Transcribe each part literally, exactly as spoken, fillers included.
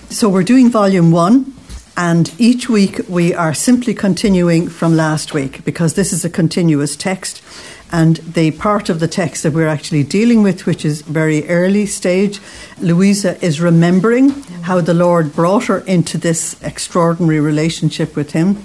So we're doing volume one, and each week we are simply continuing from last week because this is a continuous text. And the part of the text that we're actually dealing with, which is very early stage, Louisa is remembering how the Lord brought her into this extraordinary relationship with him.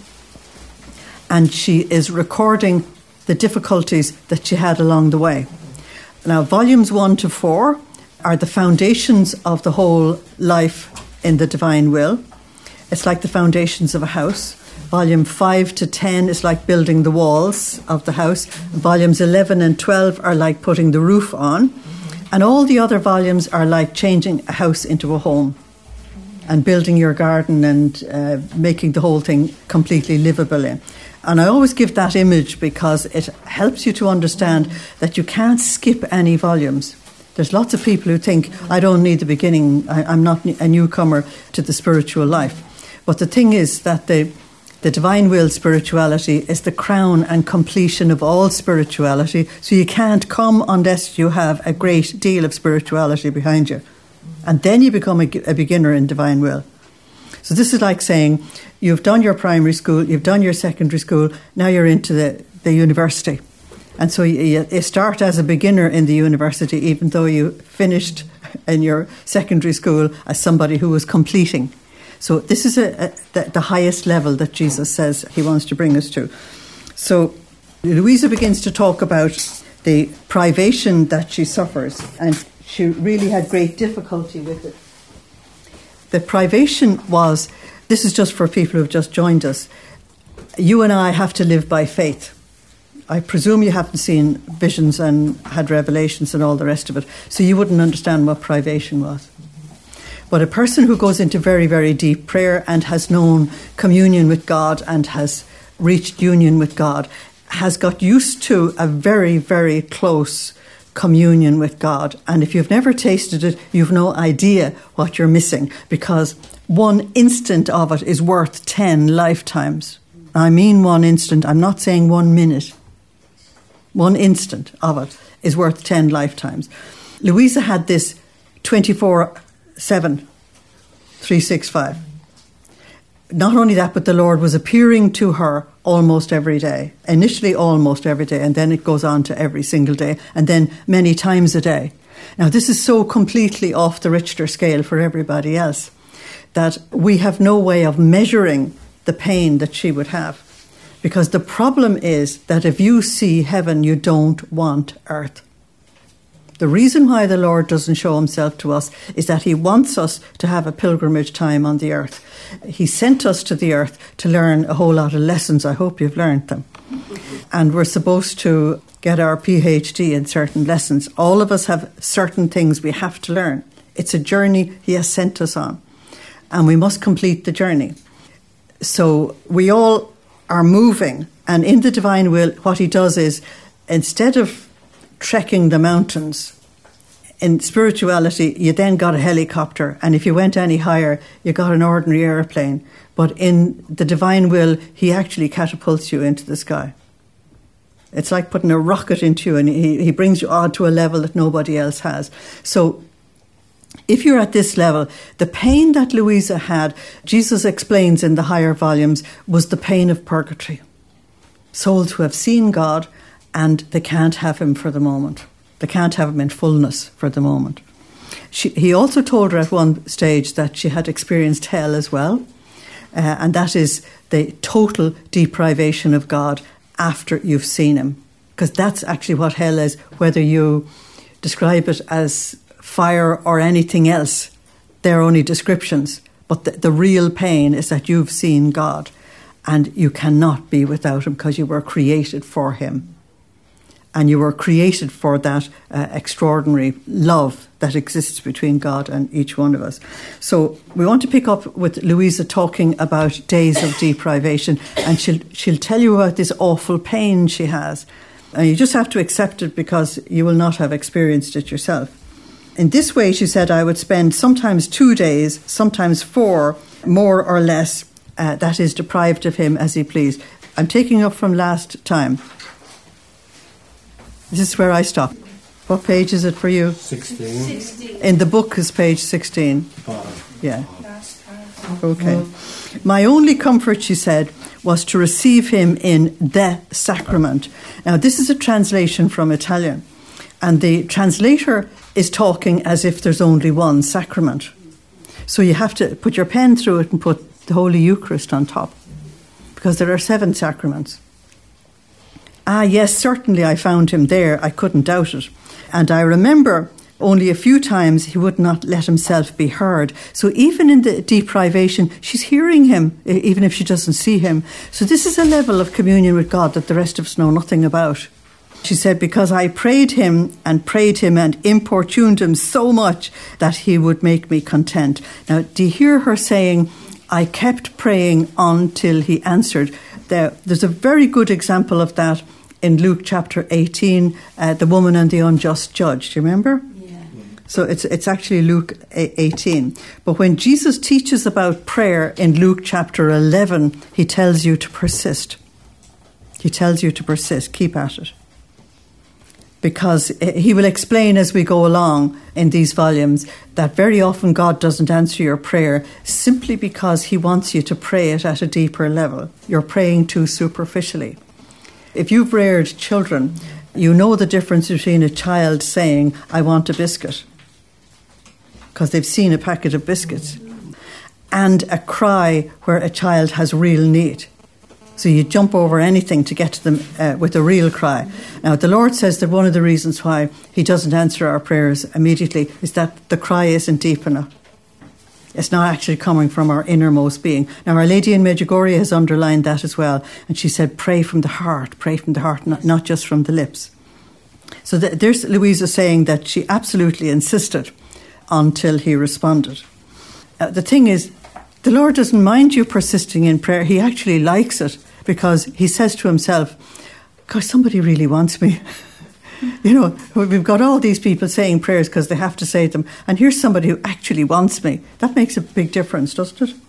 And she is recording the difficulties that she had along the way. Now, volumes one to four are the foundations of the whole life in the divine will. It's like the foundations of a house. Volume five to ten is like building the walls of the house. Volumes eleven and twelve are like putting the roof on. And all the other volumes are like changing a house into a home and building your garden and uh, making the whole thing completely livable in. And I always give that image because it helps you to understand that you can't skip any volumes. There's lots of people who think, I don't need the beginning, I, I'm not a newcomer to the spiritual life. But the thing is that the The divine will spirituality is the crown and completion of all spirituality. So you can't come unless you have a great deal of spirituality behind you. And then you become a, a beginner in divine will. So this is like saying you've done your primary school, you've done your secondary school, now you're into the, the university. And so you, you start as a beginner in the university, even though you finished in your secondary school as somebody who was completing. So this is a, a, the, the highest level that Jesus says he wants to bring us to. So Louisa begins to talk about the privation that she suffers, and she really had great difficulty with it. The privation was, this is just for people who've just joined us, you and I have to live by faith. I presume you haven't seen visions and had revelations and all the rest of it, so you wouldn't understand what privation was. But a person who goes into very, very deep prayer and has known communion with God and has reached union with God has got used to a very, very close communion with God. And if you've never tasted it, you've no idea what you're missing, because one instant of it is worth ten lifetimes. I mean one instant. I'm not saying one minute. One instant of it is worth ten lifetimes. Louisa had this twenty-four seven, three sixty-five. Not only that, but the Lord was appearing to her almost every day. Initially almost every day, and then it goes on to every single day, and then many times a day. Now this is so completely off the Richter scale for everybody else that we have no way of measuring the pain that she would have. Because the problem is that if you see heaven, you don't want earth. The reason why the Lord doesn't show himself to us is that he wants us to have a pilgrimage time on the earth. He sent us to the earth to learn a whole lot of lessons. I hope you've learned them. And we're supposed to get our P H D in certain lessons. All of us have certain things we have to learn. It's a journey he has sent us on, and we must complete the journey. So we all are moving, and in the divine will, what he does is, instead of trekking the mountains, in spirituality you then got a helicopter, and if you went any higher you got an ordinary airplane. But in the divine will, he actually catapults you into the sky. It's like putting a rocket into you, and he, he brings you on to a level that nobody else has. So if you're at this level, the pain that Louisa had, Jesus explains in the higher volumes, was the pain of purgatory. Souls who have seen God and they can't have him for the moment. They can't have him in fullness for the moment. She, he also told her at one stage that she had experienced hell as well, uh, and that is the total deprivation of God after you've seen him. Because that's actually what hell is, whether you describe it as fire or anything else. They're only descriptions. But the, the real pain is that you've seen God and you cannot be without him because you were created for him. And you were created for that uh, extraordinary love that exists between God and each one of us. So we want to pick up with Louisa talking about days of deprivation, and she'll she'll tell you about this awful pain she has. And you just have to accept it because you will not have experienced it yourself. In this way, she said, I would spend sometimes two days, sometimes four, more or less, uh, that is deprived of him as he pleased. I'm taking up from last time. This is where I stop. What page is it for you? sixteen. In the book is page sixteen. Five. Yeah. Last Okay. My only comfort, she said, was to receive him in the sacrament. Now, this is a translation from Italian, and the translator is talking as if there's only one sacrament. So you have to put your pen through it and put the Holy Eucharist on top, because there are seven sacraments. Ah, yes, certainly I found him there. I couldn't doubt it. And I remember only a few times he would not let himself be heard. So even in the deprivation, she's hearing him, even if she doesn't see him. So this is a level of communion with God that the rest of us know nothing about. She said, because I prayed him and prayed him and importuned him so much that he would make me content. Now, do you hear her saying, I kept praying until he answered? There, there's a very good example of that in Luke chapter eighteen, uh, the woman and the unjust judge. Do you remember? Yeah. So it's it's actually Luke eighteen. But when Jesus teaches about prayer in Luke chapter eleven, he tells you to persist. He tells you to persist. Keep at it. Because he will explain as we go along in these volumes that very often God doesn't answer your prayer simply because he wants you to pray it at a deeper level. You're praying too superficially. If you've reared children, you know the difference between a child saying, I want a biscuit, because they've seen a packet of biscuits, and a cry where a child has real need. So you jump over anything to get to them uh, with a real cry. Now, the Lord says that one of the reasons why he doesn't answer our prayers immediately is that the cry isn't deep enough. It's not actually coming from our innermost being. Now, Our Lady in Medjugorje has underlined that as well. And she said, pray from the heart, pray from the heart, not, not just from the lips. So th- there's Louisa saying that she absolutely insisted until he responded. Uh, the thing is, the Lord doesn't mind you persisting in prayer. He actually likes it because he says to himself, gosh, somebody really wants me. You know, we've got all these people saying prayers because they have to say them. And here's somebody who actually wants me. That makes a big difference, doesn't it?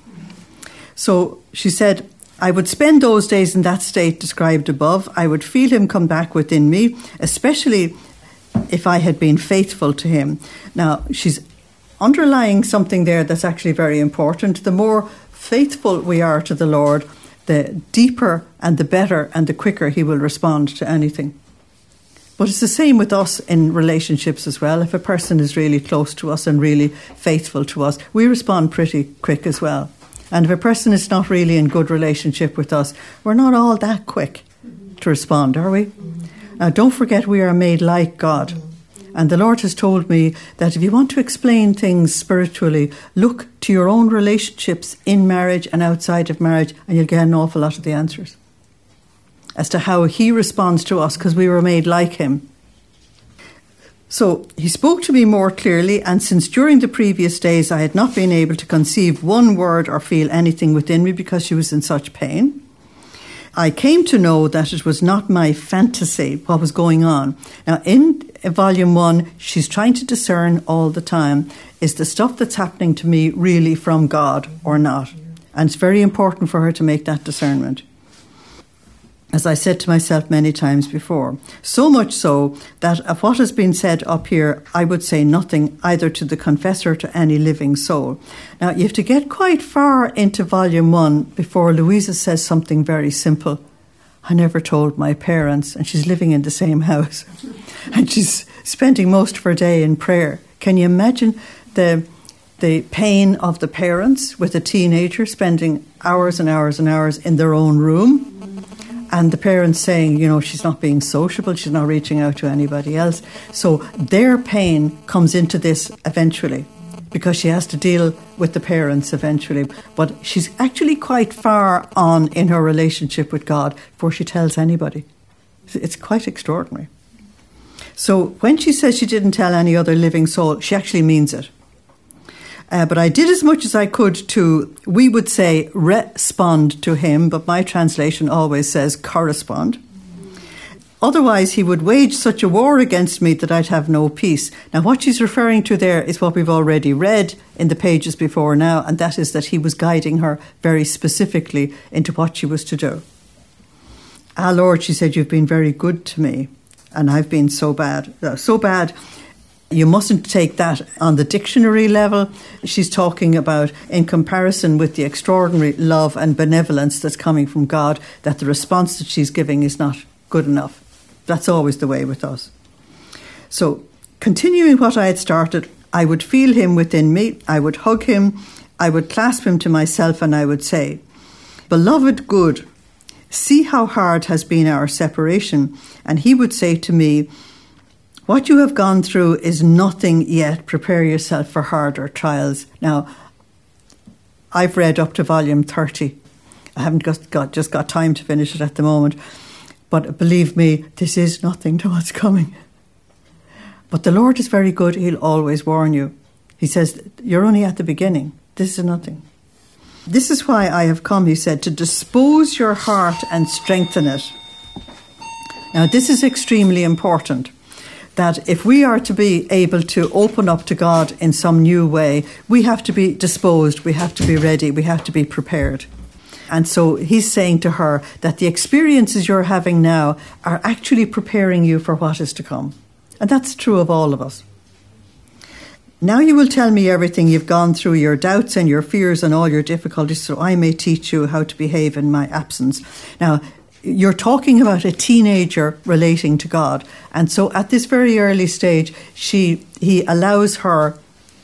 So she said, I would spend those days in that state described above. I would feel him come back within me, especially if I had been faithful to him. Now, she's underlying something there that's actually very important. The more faithful we are to the Lord, the deeper and the better and the quicker he will respond to anything. But it's the same with us in relationships as well. If a person is really close to us and really faithful to us, we respond pretty quick as well. And if a person is not really in good relationship with us, we're not all that quick to respond, are we? Now, don't forget we are made like God. And the Lord has told me that if you want to explain things spiritually, look to your own relationships in marriage and outside of marriage, and you'll get an awful lot of the answers as to how he responds to us, because we were made like him. So he spoke to me more clearly, and since during the previous days I had not been able to conceive one word or feel anything within me because she was in such pain, I came to know that it was not my fantasy what was going on. Now, in volume one, she's trying to discern all the time, is the stuff that's happening to me really from God or not? And it's very important for her to make that discernment. As I said to myself many times before, so much so that of what has been said up here, I would say nothing either to the confessor or to any living soul. Now, you have to get quite far into volume one before Louisa says something very simple. I never told my parents, and she's living in the same house. And she's spending most of her day in prayer. Can you imagine the the pain of the parents with a teenager spending hours and hours and hours in their own room? And the parents saying, you know, she's not being sociable, she's not reaching out to anybody else. So their pain comes into this eventually, because she has to deal with the parents eventually. But she's actually quite far on in her relationship with God before she tells anybody. It's quite extraordinary. So when she says she didn't tell any other living soul, she actually means it. Uh, but I did as much as I could to, we would say, respond to him, but my translation always says correspond. Otherwise, he would wage such a war against me that I'd have no peace. Now, what she's referring to there is what we've already read in the pages before now, and that is that he was guiding her very specifically into what she was to do. Ah, Lord, she said, you've been very good to me, and I've been so bad. Uh, so bad You mustn't take that on the dictionary level. She's talking about, in comparison with the extraordinary love and benevolence that's coming from God, that the response that she's giving is not good enough. That's always the way with us. So, continuing what I had started, I would feel him within me, I would hug him, I would clasp him to myself, and I would say, "Beloved good, see how hard has been our separation." And he would say to me, "What you have gone through is nothing yet. Prepare yourself for harder trials." Now, I've read up to volume thirty. I haven't just got, just got time to finish it at the moment. But believe me, this is nothing to what's coming. But the Lord is very good. He'll always warn you. He says, you're only at the beginning. This is nothing. "This is why I have come," he said, "to dispose your heart and strengthen it." Now, this is extremely important, that if we are to be able to open up to God in some new way, we have to be disposed, we have to be ready, we have to be prepared. And so he's saying to her that the experiences you're having now are actually preparing you for what is to come. And that's true of all of us. "Now you will tell me everything you've gone through, your doubts and your fears and all your difficulties, so I may teach you how to behave in my absence." Now, you're talking about a teenager relating to God. And so at this very early stage, she he allows her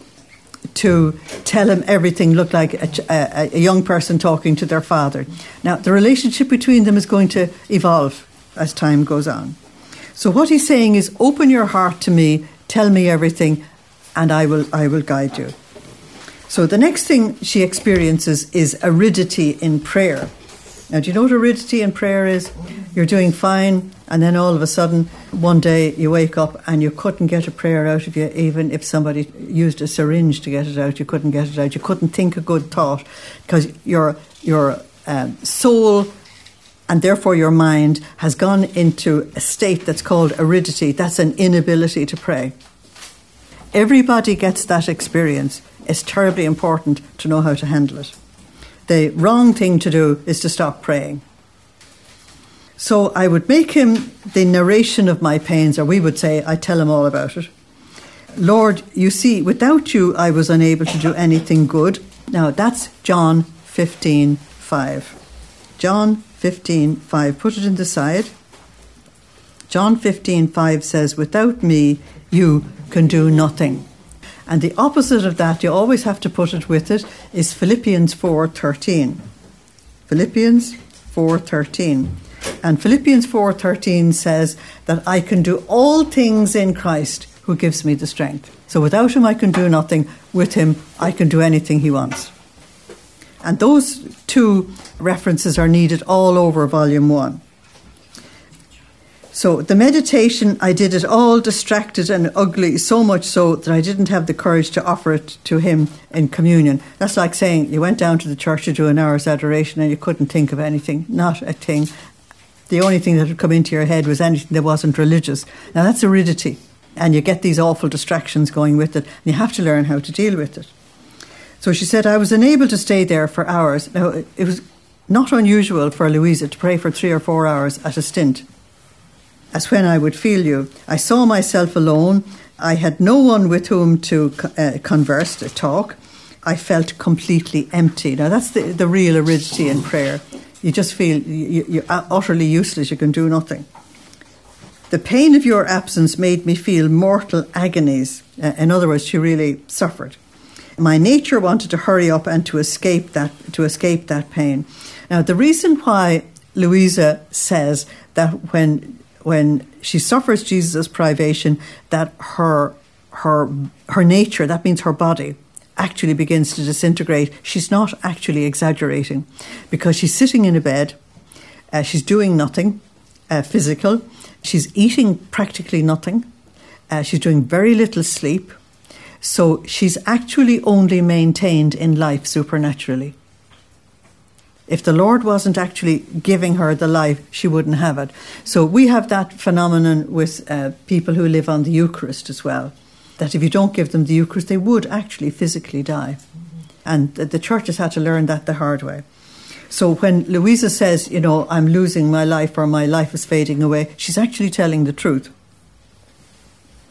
to tell him everything, look like a, a, a young person talking to their father. Now, the relationship between them is going to evolve as time goes on. So what he's saying is, open your heart to me, tell me everything, and I will I will guide you. So the next thing she experiences is aridity in prayer. Now, do you know what aridity in prayer is? You're doing fine, and then all of a sudden, one day you wake up and you couldn't get a prayer out of you, even if somebody used a syringe to get it out, you couldn't get it out. You couldn't think a good thought, because your your um, soul and therefore your mind has gone into a state that's called aridity. That's an inability to pray. Everybody gets that experience. It's terribly important to know how to handle it. The wrong thing to do is to stop praying. So I would make him the narration of my pains, or we would say, I tell him all about it. "Lord, you see, without you I was unable to do anything good." Now that's John fifteen five. John fifteen five. Put it in the side. John fifteen five says, "Without me you can do nothing." And the opposite of that, you always have to put it with it, is Philippians four thirteen. Philippians four thirteen. And Philippians four thirteen says that I can do all things in Christ who gives me the strength. So without him I can do nothing. With him I can do anything he wants. And those two references are needed all over volume one. So the meditation, I did it all distracted and ugly, so much so that I didn't have the courage to offer it to him in communion. That's like saying you went down to the church to do an hour's adoration and you couldn't think of anything, not a thing. The only thing that would come into your head was anything that wasn't religious. Now that's aridity, and you get these awful distractions going with it, and you have to learn how to deal with it. So she said, I was unable to stay there for hours. Now, it was not unusual for Louisa to pray for three or four hours at a stint. As when I would feel you, I saw myself alone. I had no one with whom to uh, converse, to talk. I felt completely empty. Now, that's the, the real aridity in prayer. You just feel you, you're utterly useless. You can do nothing. The pain of your absence made me feel mortal agonies. Uh, in other words, she really suffered. My nature wanted to hurry up and to escape that to escape that pain. Now, the reason why Louisa says that when when she suffers Jesus' privation, that her her her nature, that means her body, actually begins to disintegrate. She's not actually exaggerating, because she's sitting in a bed, uh, she's doing nothing uh, physical, she's eating practically nothing, uh, she's doing very little sleep. So she's actually only maintained in life supernaturally. If the Lord wasn't actually giving her the life, she wouldn't have it. So we have that phenomenon with uh, people who live on the Eucharist as well, that if you don't give them the Eucharist, they would actually physically die. Mm-hmm. And the church has had to learn that the hard way. So when Louisa says, you know, I'm losing my life or my life is fading away, she's actually telling the truth.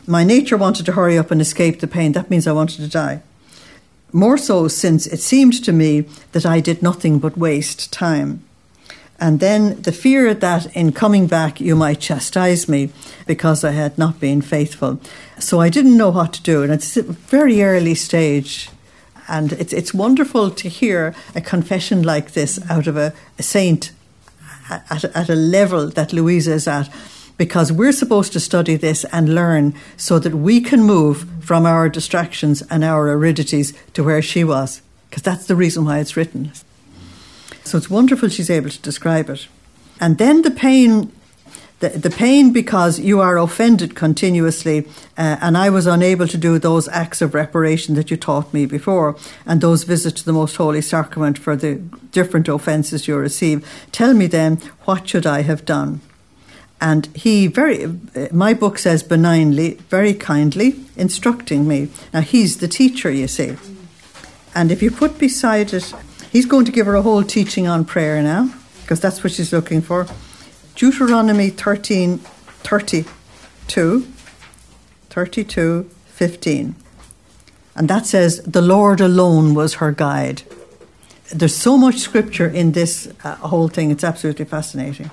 My nature wanted to hurry up and escape the pain. That means I wanted to die. More so since it seemed to me that I did nothing but waste time. And then the fear that in coming back you might chastise me because I had not been faithful. So I didn't know what to do. And it's a very early stage. And it's it's wonderful to hear a confession like this out of a, a saint at, at a level that Louisa is at. Because we're supposed to study this and learn so that we can move from our distractions and our aridities to where she was. Because that's the reason why it's written. So it's wonderful she's able to describe it. And then the pain, the, the pain because you are offended continuously, uh, and I was unable to do those acts of reparation that you taught me before, and those visits to the Most Holy Sacrament for the different offences you receive. Tell me then, what should I have done? And he very, my book says benignly, very kindly, instructing me. Now, he's the teacher, you see. And if you put beside it, he's going to give her a whole teaching on prayer now, because that's what she's looking for. Deuteronomy thirteen, thirty-two, thirty-two, fifteen. And that says, the Lord alone was her guide. There's so much scripture in this uh, whole thing. It's absolutely fascinating.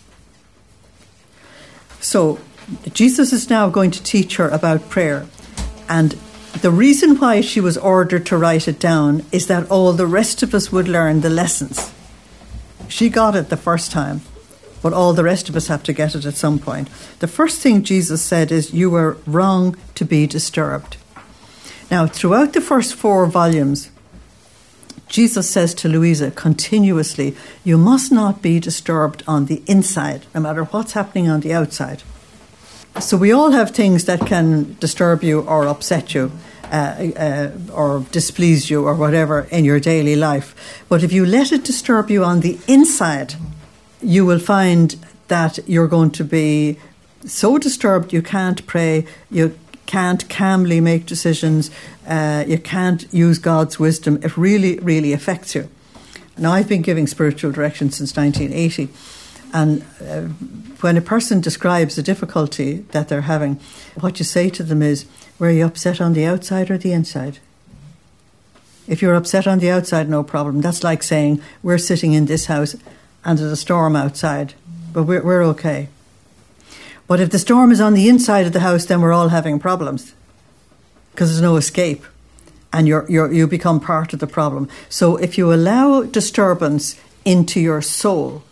So Jesus is now going to teach her about prayer. And the reason why she was ordered to write it down is that all the rest of us would learn the lessons. She got it the first time, but all the rest of us have to get it at some point. The first thing Jesus said is, you were wrong to be disturbed. Now, throughout the first four volumes, Jesus says to Louisa continuously, you must not be disturbed on the inside, no matter what's happening on the outside. So we all have things that can disturb you or upset you uh, uh, or displease you or whatever in your daily life. But if you let it disturb you on the inside, you will find that you're going to be so disturbed you can't pray, you can't calmly make decisions, uh, you can't use God's wisdom. It really, really affects you. Now, I've been giving spiritual direction since nineteen eighty, and uh, when a person describes a difficulty that they're having, what you say to them is, were you upset on the outside or the inside? If you're upset on the outside, no problem. That's like saying, we're sitting in this house and there's a storm outside, but we're, we're okay. But if the storm is on the inside of the house, then we're all having problems because there's no escape and you're, you're, you become part of the problem. So if you allow disturbance into your soul,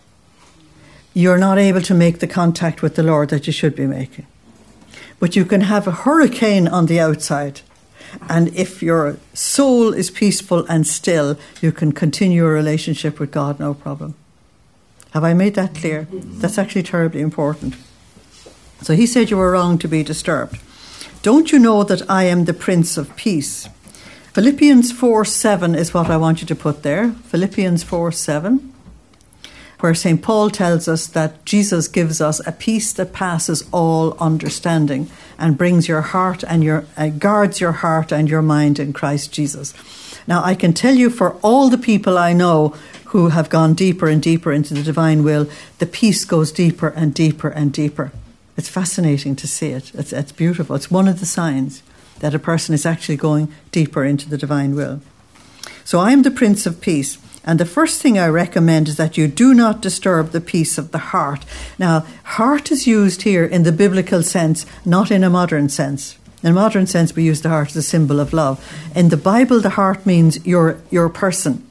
you're not able to make the contact with the Lord that you should be making. But you can have a hurricane on the outside, and if your soul is peaceful and still, you can continue your relationship with God, no problem. Have I made that clear? That's actually terribly important. So he said you were wrong to be disturbed. Don't you know that I am the Prince of Peace? Philippians four seven is what I want you to put there. Philippians four seven, where Saint Paul tells us that Jesus gives us a peace that passes all understanding and brings your heart and your uh, guards your heart and your mind in Christ Jesus. Now, I can tell you, for all the people I know who have gone deeper and deeper into the divine will, the peace goes deeper and deeper and deeper. It's fascinating to see it. It's, it's beautiful. It's one of the signs that a person is actually going deeper into the divine will. So I am the Prince of Peace. And the first thing I recommend is that you do not disturb the peace of the heart. Now, heart is used here in the biblical sense, not in a modern sense. In a modern sense, we use the heart as a symbol of love. In the Bible, the heart means your your person,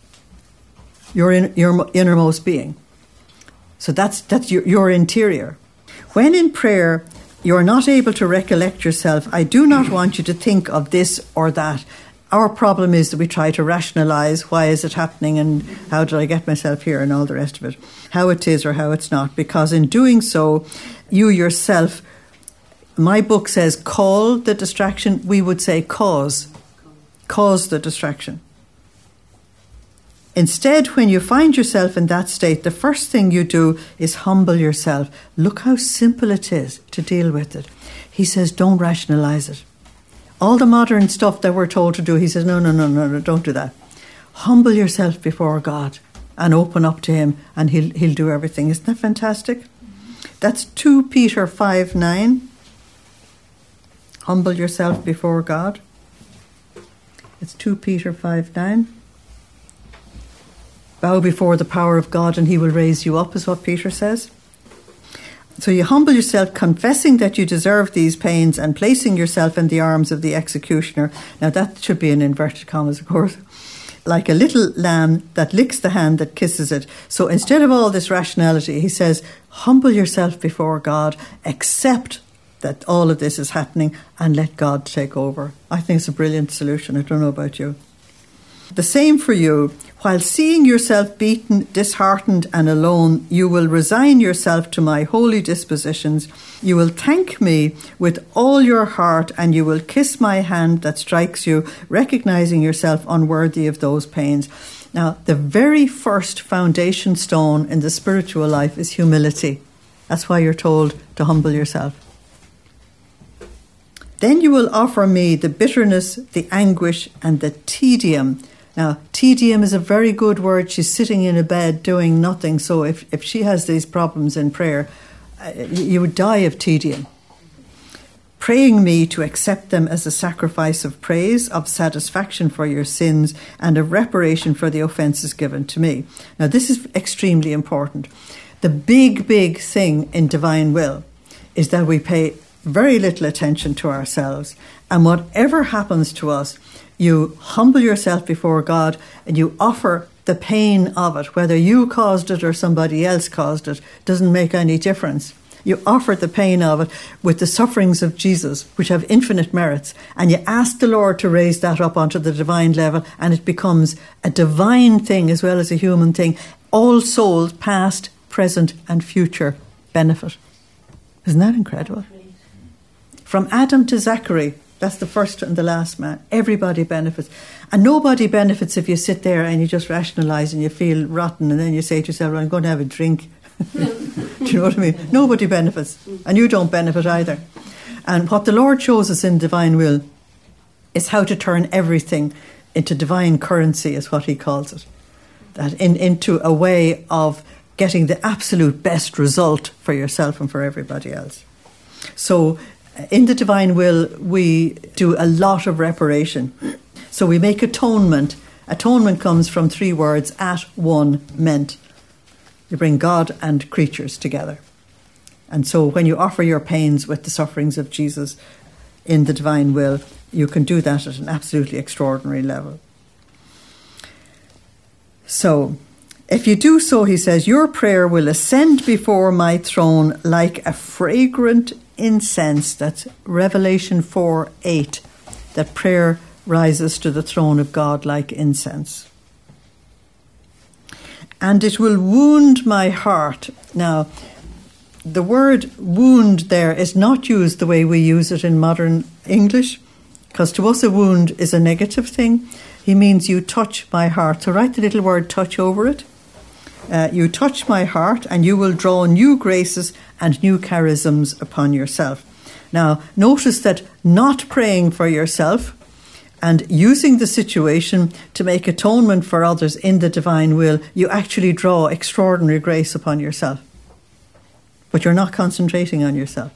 your in, your innermost being. So that's that's your, your interior. When in prayer you're not able to recollect yourself, I do not want you to think of this or that. Our problem is that we try to rationalise why is it happening and how did I get myself here and all the rest of it, how it is or how it's not. Because in doing so, you yourself, my book says call the distraction, we would say cause, cause the distraction. Instead, when you find yourself in that state, the first thing you do is humble yourself. Look how simple it is to deal with it. He says, don't rationalise it. All the modern stuff that we're told to do, he says, no, no, no, no, no, don't do that. Humble yourself before God and open up to him and he'll he'll do everything. Isn't that fantastic? That's Second Peter five nine. Humble yourself before God. It's Second Peter five nine. Bow before the power of God and he will raise you up, is what Peter says. So you humble yourself, confessing that you deserve these pains and placing yourself in the arms of the executioner. Now that should be in inverted commas, of course. Like a little lamb that licks the hand that kisses it. So instead of all this rationality, he says, humble yourself before God, accept that all of this is happening and let God take over. I think it's a brilliant solution. I don't know about you. The same for you. While seeing yourself beaten, disheartened and alone, you will resign yourself to my holy dispositions. You will thank me with all your heart and you will kiss my hand that strikes you, recognizing yourself unworthy of those pains. Now, the very first foundation stone in the spiritual life is humility. That's why you're told to humble yourself. Then you will offer me the bitterness, the anguish and the tedium. Now, tedium is a very good word. She's sitting in a bed doing nothing. So if, if she has these problems in prayer, uh, you would die of tedium. Praying me to accept them as a sacrifice of praise, of satisfaction for your sins, and of reparation for the offences given to me. Now, this is extremely important. The big, big thing in divine will is that we pay very little attention to ourselves. And whatever happens to us, you humble yourself before God and you offer the pain of it. Whether you caused it or somebody else caused it, doesn't make any difference. You offer the pain of it with the sufferings of Jesus, which have infinite merits, and you ask the Lord to raise that up onto the divine level, and it becomes a divine thing as well as a human thing. All souls, past, present and future, benefit. Isn't that incredible? From Adam to Zachary, that's the first and the last man. Everybody benefits. And nobody benefits if you sit there and you just rationalise and you feel rotten and then you say to yourself, well, I'm going to have a drink. Do you know what I mean? Nobody benefits. And you don't benefit either. And what the Lord shows us in divine will is how to turn everything into divine currency, is what he calls it. That in, into a way of getting the absolute best result for yourself and for everybody else. So in the divine will, we do a lot of reparation. So we make atonement. Atonement comes from three words, at, one, meant. You bring God and creatures together. And so when you offer your pains with the sufferings of Jesus in the divine will, you can do that at an absolutely extraordinary level. So, if you do so, he says, your prayer will ascend before my throne like a fragrant incense. That's Revelation four eight, that prayer rises to the throne of God like incense. And it will wound my heart. Now, the word wound there is not used the way we use it in modern English, because to us a wound is a negative thing. He means you touch my heart. So write the little word touch over it. Uh, you touch my heart and you will draw new graces and new charisms upon yourself. Now, notice that not praying for yourself and using the situation to make atonement for others in the divine will, you actually draw extraordinary grace upon yourself. But you're not concentrating on yourself.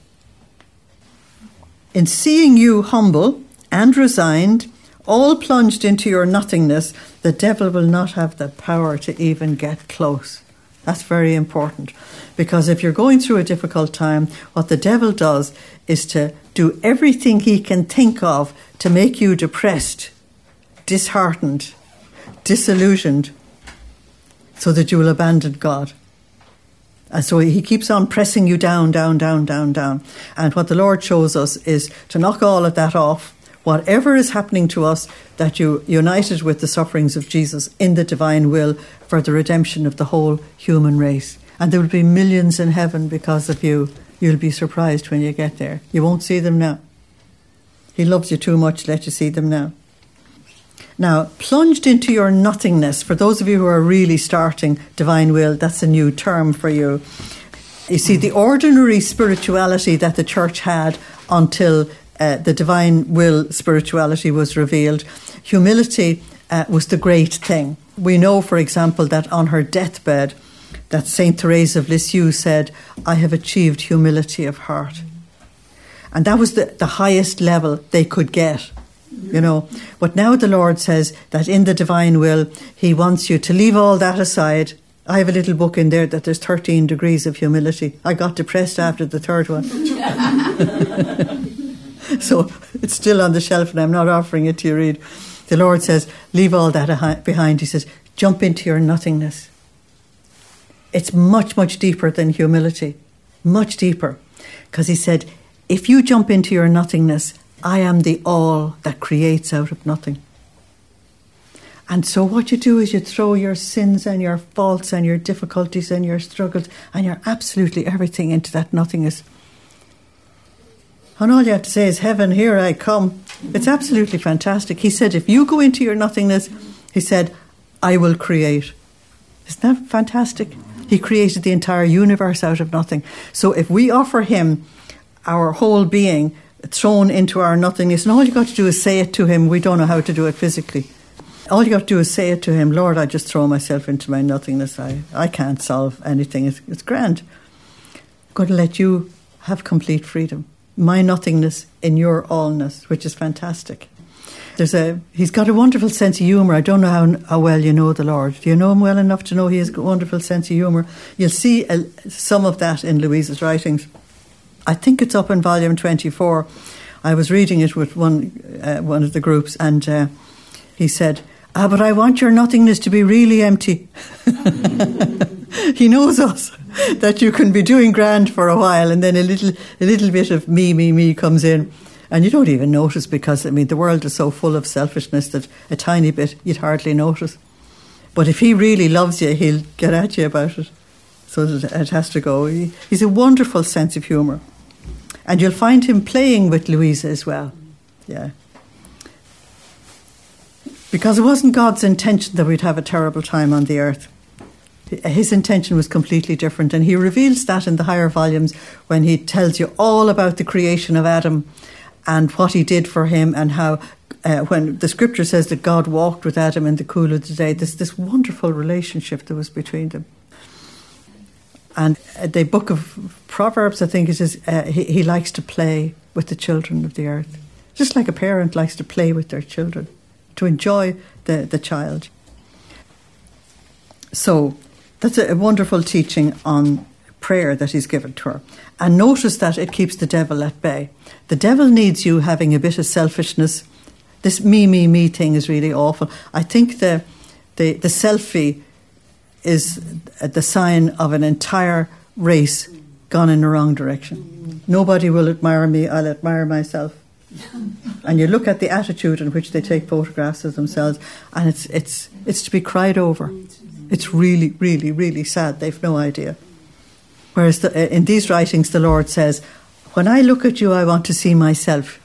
In seeing you humble and resigned, all plunged into your nothingness, the devil will not have the power to even get close. That's very important. Because if you're going through a difficult time, what the devil does is to do everything he can think of to make you depressed, disheartened, disillusioned, so that you will abandon God. And so he keeps on pressing you down, down, down, down, down. And what the Lord shows us is to knock all of that off. Whatever is happening to us, that you united with the sufferings of Jesus in the divine will for the redemption of the whole human race. And there will be millions in heaven because of you. You'll be surprised when you get there. You won't see them now. He loves you too much to let you see them now. Now, plunged into your nothingness, for those of you who are really starting divine will, that's a new term for you. You see, the ordinary spirituality that the church had until Uh, the divine will spirituality was revealed, humility uh, was the great thing. We know, for example, that on her deathbed, that Saint Therese of Lisieux said, I have achieved humility of heart. And that was the, the highest level they could get, you know. But now the Lord says that in the divine will, he wants you to leave all that aside. I have a little book in there that there's thirteen degrees of humility. I got depressed after the third one. So it's still on the shelf and I'm not offering it to you read. The Lord says, leave all that behind. He says, jump into your nothingness. It's much, much deeper than humility. Much deeper. Because he said, if you jump into your nothingness, I am the all that creates out of nothing. And so what you do is you throw your sins and your faults and your difficulties and your struggles and your absolutely everything into that nothingness. And all you have to say is, heaven, here I come. It's absolutely fantastic. He said, if you go into your nothingness, he said, I will create. Isn't that fantastic? He created the entire universe out of nothing. So if we offer him our whole being thrown into our nothingness, and all you got to do is say it to him. We don't know how to do it physically. All you got to do is say it to him, Lord, I just throw myself into my nothingness. I, I can't solve anything. It's, it's grand. I'm going to let you have complete freedom. My nothingness in your allness, which is fantastic. There's a He's got a wonderful sense of humour. I don't know how, how well you know the Lord. Do you know him well enough to know he has a wonderful sense of humour? You'll see a, some of that in Louise's writings. I think it's up in volume twenty-four. I was reading it with one uh, one of the groups, and uh, he said, ah, but I want your nothingness to be really empty. He knows us, that you can be doing grand for a while and then a little a little bit of me, me, me comes in. And you don't even notice because, I mean, the world is so full of selfishness that a tiny bit you'd hardly notice. But if he really loves you, he'll get at you about it. So that it has to go. He, he's a wonderful sense of humour. And you'll find him playing with Louisa as well. Yeah. Because it wasn't God's intention that we'd have a terrible time on the earth. His intention was completely different, and he reveals that in the higher volumes when he tells you all about the creation of Adam and what he did for him, and how uh, when the scripture says that God walked with Adam in the cool of the day, there's this wonderful relationship that was between them. And the book of Proverbs, I think it says, uh, he, he likes to play with the children of the earth, just like a parent likes to play with their children, to enjoy the, the child. So that's a, a wonderful teaching on prayer that he's given to her. And notice that it keeps the devil at bay. The devil needs you having a bit of selfishness. This me, me, me thing is really awful. I think the the, the selfie is the sign of an entire race gone in the wrong direction. Nobody will admire me, I'll admire myself. And you look at the attitude in which they take photographs of themselves, and it's it's it's to be cried over. It's really, really, really sad. They've no idea. Whereas the, in these writings, the Lord says, when I look at you, I want to see myself.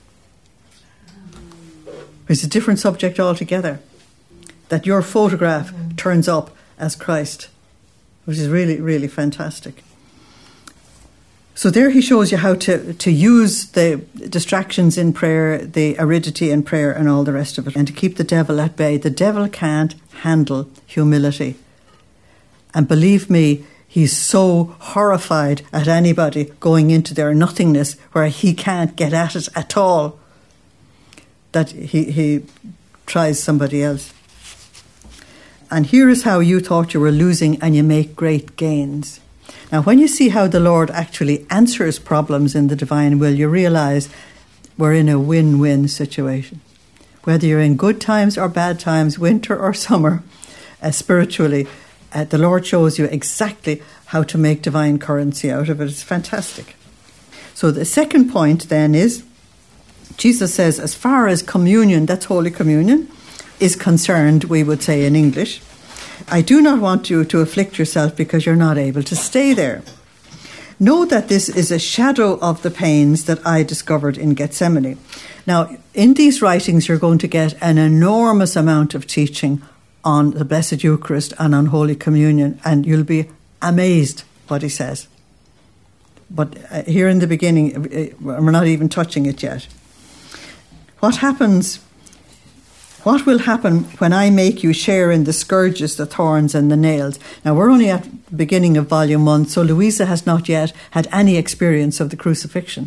It's a different subject altogether. That your photograph turns up as Christ, which is really, really fantastic. So there he shows you how to, to use the distractions in prayer, the aridity in prayer and all the rest of it, and to keep the devil at bay. The devil can't handle humility. And believe me, he's so horrified at anybody going into their nothingness where he can't get at it at all that he, he tries somebody else. And here is how you thought you were losing and you make great gains. Now, when you see how the Lord actually answers problems in the divine will, you realise we're in a win-win situation. Whether you're in good times or bad times, winter or summer, uh, spiritually, uh, the Lord shows you exactly how to make divine currency out of it. It's fantastic. So the second point then is, Jesus says, as far as communion, that's Holy Communion, is concerned, we would say in English, I do not want you to afflict yourself because you're not able to stay there. Know that this is a shadow of the pains that I discovered in Gethsemane. Now, in these writings, you're going to get an enormous amount of teaching on the Blessed Eucharist and on Holy Communion, and you'll be amazed what he says. But uh, here in the beginning, uh, we're not even touching it yet. What happens... What will happen when I make you share in the scourges, the thorns and the nails? Now, we're only at the beginning of volume one, so Louisa has not yet had any experience of the crucifixion.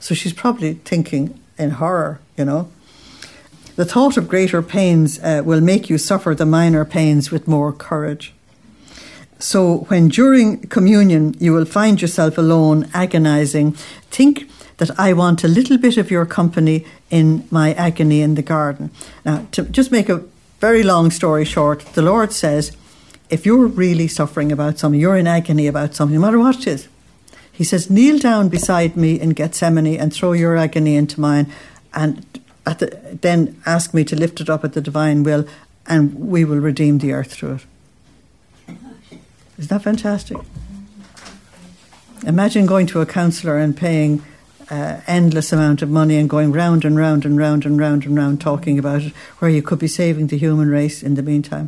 So she's probably thinking in horror, you know. The thought of greater pains uh, will make you suffer the minor pains with more courage. So when during communion you will find yourself alone, agonizing, think that I want a little bit of your company in my agony in the garden. Now, to just make a very long story short, the Lord says, if you're really suffering about something, you're in agony about something, no matter what it is, he says, kneel down beside me in Gethsemane and throw your agony into mine, and at the, then ask me to lift it up at the divine will, and we will redeem the earth through it. Isn't that fantastic? Imagine going to a counsellor and paying uh, endless amount of money and going round and round and round and round and round talking about it, where you could be saving the human race in the meantime.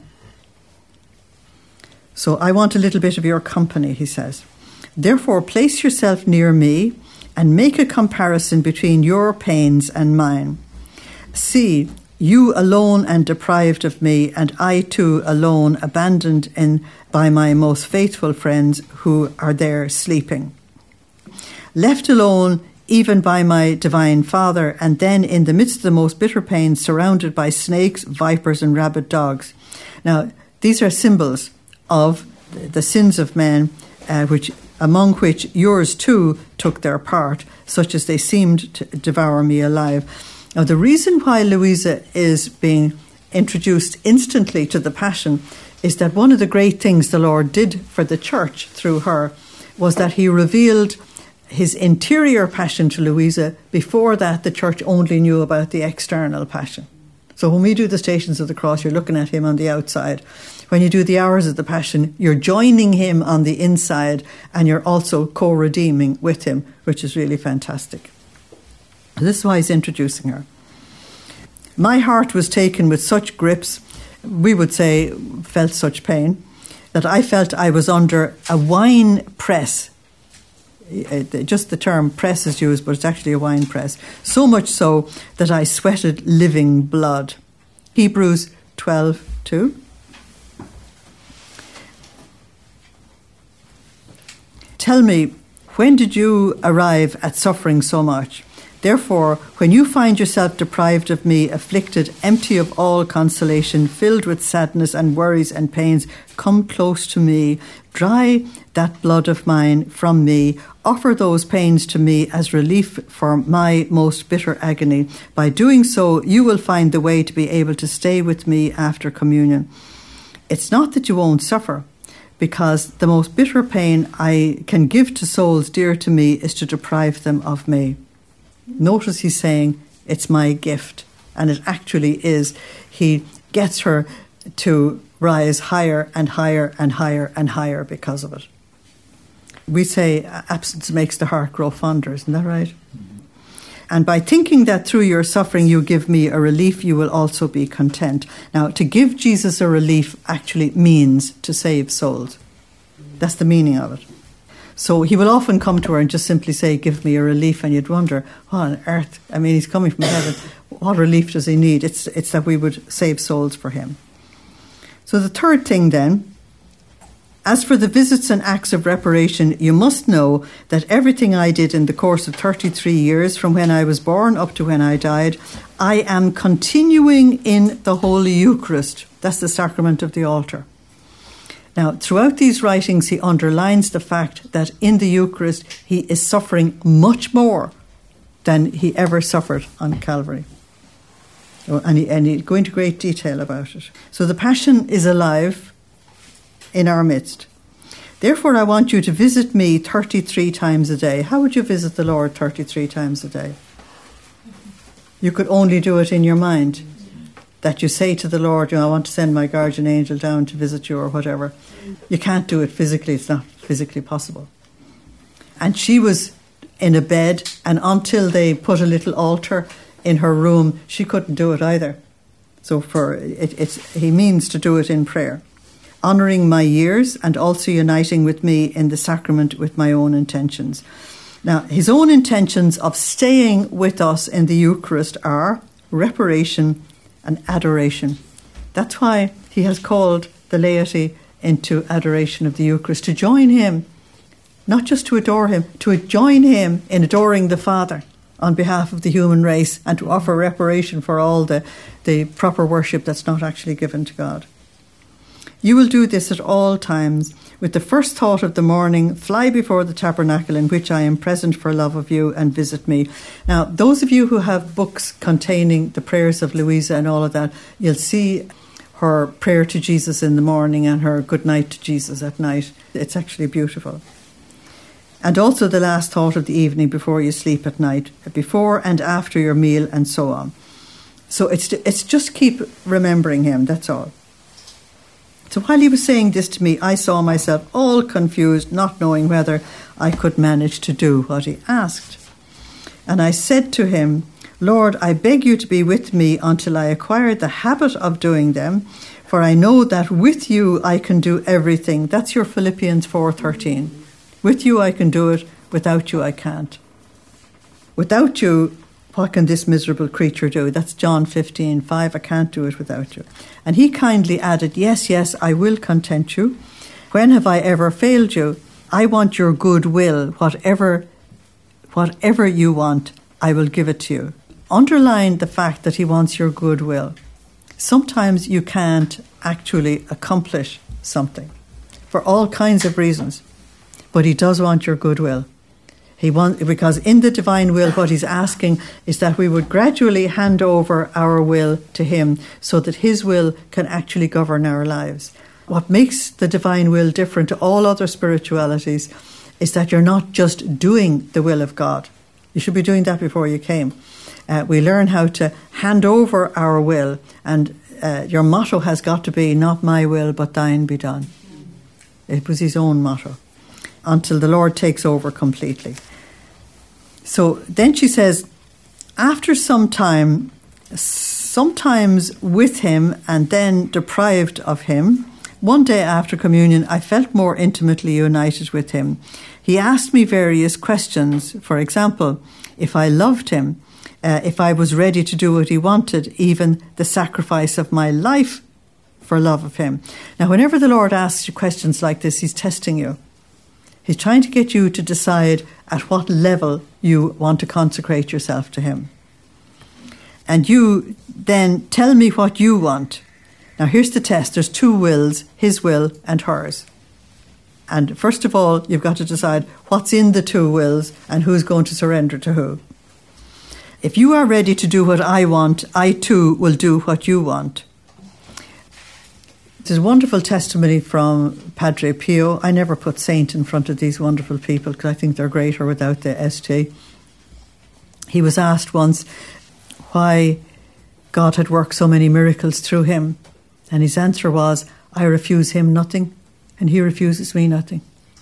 So I want a little bit of your company, he says. Therefore, place yourself near me and make a comparison between your pains and mine. See, you alone and deprived of me, and I too alone, abandoned in by my most faithful friends who are there sleeping. Left alone even by my divine Father, and then in the midst of the most bitter pain, surrounded by snakes, vipers and rabid dogs. Now, these are symbols of the sins of men, uh, which among which yours too took their part, such as they seemed to devour me alive. Now, the reason why Louisa is being introduced instantly to the Passion is that one of the great things the Lord did for the church through her was that he revealed his interior passion to Louisa. Before that, the church only knew about the external passion. So when we do the Stations of the Cross, you're looking at him on the outside. When you do the Hours of the Passion, you're joining him on the inside, and you're also co-redeeming with him, which is really fantastic. This is why he's introducing her. My heart was taken with such grips, we would say felt such pain, that I felt I was under a wine press. Just the term press is used, but it's actually a wine press. So much so that I sweated living blood. Hebrews twelve two. Tell me, when did you arrive at suffering so much? Therefore, when you find yourself deprived of me, afflicted, empty of all consolation, filled with sadness and worries and pains, come close to me, dry that blood of mine from me, offer those pains to me as relief for my most bitter agony. By doing so, you will find the way to be able to stay with me after communion. It's not that you won't suffer, because the most bitter pain I can give to souls dear to me is to deprive them of me. Notice he's saying, it's my gift. And it actually is. He gets her to rise higher and higher and higher and higher because of it. We say absence makes the heart grow fonder, isn't that right? Mm-hmm. And by thinking that through your suffering you give me a relief, you will also be content. Now, to give Jesus a relief actually means to save souls. That's the meaning of it. So he will often come to her and just simply say, give me a relief, and you'd wonder, what on earth? I mean, he's coming from heaven. What relief does he need? It's, it's that we would save souls for him. So the third thing then, as for the visits and acts of reparation, you must know that everything I did in the course of thirty-three years, from when I was born up to when I died, I am continuing in the Holy Eucharist. That's the sacrament of the altar. Now, throughout these writings, he underlines the fact that in the Eucharist, he is suffering much more than he ever suffered on Calvary. And he, and he go into great detail about it. So the Passion is alive in our midst. Therefore, I want you to visit me thirty-three times a day. How would you visit the Lord thirty-three times a day? You could only do it in your mind. That you say to the Lord, you know, I want to send my guardian angel down to visit you or whatever. You can't do it physically. It's not physically possible. And she was in a bed, and until they put a little altar in her room, she couldn't do it either. So for it, it's, he means to do it in prayer. Honouring my years and also uniting with me in the sacrament with my own intentions. Now, his own intentions of staying with us in the Eucharist are reparation and adoration. That's why he has called the laity into adoration of the Eucharist, to join him, not just to adore him, to join him in adoring the Father. on behalf of the human race and to offer reparation for all the, the proper worship that's not actually given to God. You will do this at all times. With the first thought of the morning, fly before the tabernacle in which I am present for love of you, and visit me. Now, those of you who have books containing the prayers of Louisa and all of that, you'll see her prayer to Jesus in the morning and her good night to Jesus at night. It's actually beautiful. And also the last thought of the evening before you sleep at night, before and after your meal, and so on. So it's it's just keep remembering him, that's all. So while he was saying this to me, I saw myself all confused, not knowing whether I could manage to do what he asked. And I said to him, Lord, I beg you to be with me until I acquire the habit of doing them, for I know that with you I can do everything. That's your Philippians four thirteen. With you I can do it, without you I can't. Without you, what can this miserable creature do? That's John fifteen five. I can't do it without you. And he kindly added, yes, yes, I will content you. When have I ever failed you? I want your good will. Whatever, whatever you want, I will give it to you. Underline the fact that he wants your good will. Sometimes you can't actually accomplish something for all kinds of reasons, but he does want your good will. He wants, because in the divine will, what he's asking is that we would gradually hand over our will to him so that his will can actually govern our lives. What makes the divine will different to all other spiritualities is that you're not just doing the will of God. You should be doing that before you came. Uh, we learn how to hand over our will, and uh, your motto has got to be, not my will, but thine be done. It was his own motto, until the Lord takes over completely. So then she says, after some time, sometimes with him and then deprived of him, one day after communion, I felt more intimately united with him. He asked me various questions. For example, if I loved him, uh, if I was ready to do what he wanted, even the sacrifice of my life for love of him. Now, whenever the Lord asks you questions like this, he's testing you. He's trying to get you to decide at what level you want to consecrate yourself to him. And you then tell me what you want. Now here's the test. There's two wills, his will and hers. And first of all, you've got to decide what's in the two wills and who's going to surrender to who. If you are ready to do what I want, I too will do what you want. There's a wonderful testimony from Padre Pio. I never put saint in front of these wonderful people because I think they're greater without the S T. He was asked once why God had worked so many miracles through him. And his answer was, I refuse him nothing and he refuses me nothing.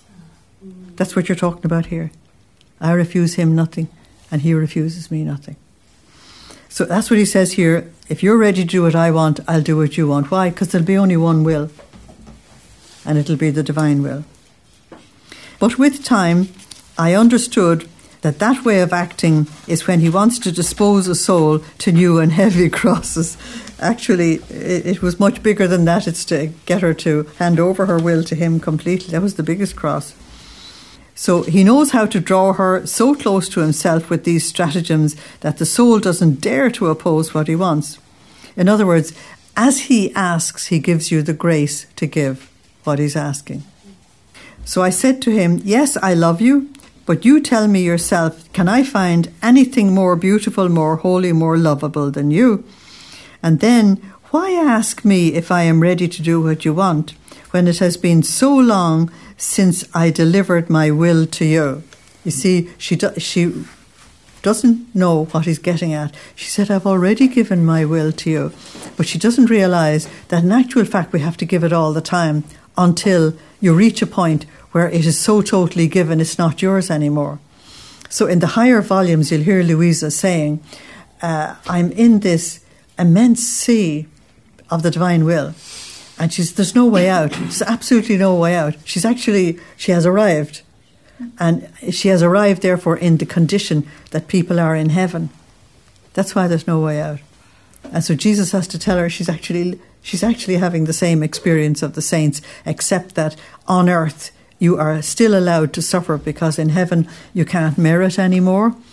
That's what you're talking about here. I refuse him nothing and he refuses me nothing. So that's what he says here. If you're ready to do what I want, I'll do what you want. Why? Because there'll be only one will. And it'll be the divine will. But with time, I understood that that way of acting is when he wants to dispose a soul to new and heavy crosses. Actually, it, it was much bigger than that. It's to get her to hand over her will to him completely. That was the biggest cross. So he knows how to draw her so close to himself with these stratagems that the soul doesn't dare to oppose what he wants. In other words, as he asks, he gives you the grace to give what he's asking. So I said to him, yes, I love you, but you tell me yourself, can I find anything more beautiful, more holy, more lovable than you? And then, why ask me if I am ready to do what you want, when it has been so long since I delivered my will to you? You see, she do, she doesn't know what he's getting at. She said, I've already given my will to you. But she doesn't realise that in actual fact we have to give it all the time until you reach a point where it is so totally given it's not yours anymore. So in the higher volumes you'll hear Louisa saying, uh, I'm in this immense sea of the divine will. And she's, there's no way out. There's absolutely no way out. She's actually, she has arrived. And she has arrived, therefore, in the condition that people are in heaven. That's why there's no way out. And so Jesus has to tell her she's actually, she's actually having the same experience of the saints, except that on earth you are still allowed to suffer because in heaven you can't merit anymore.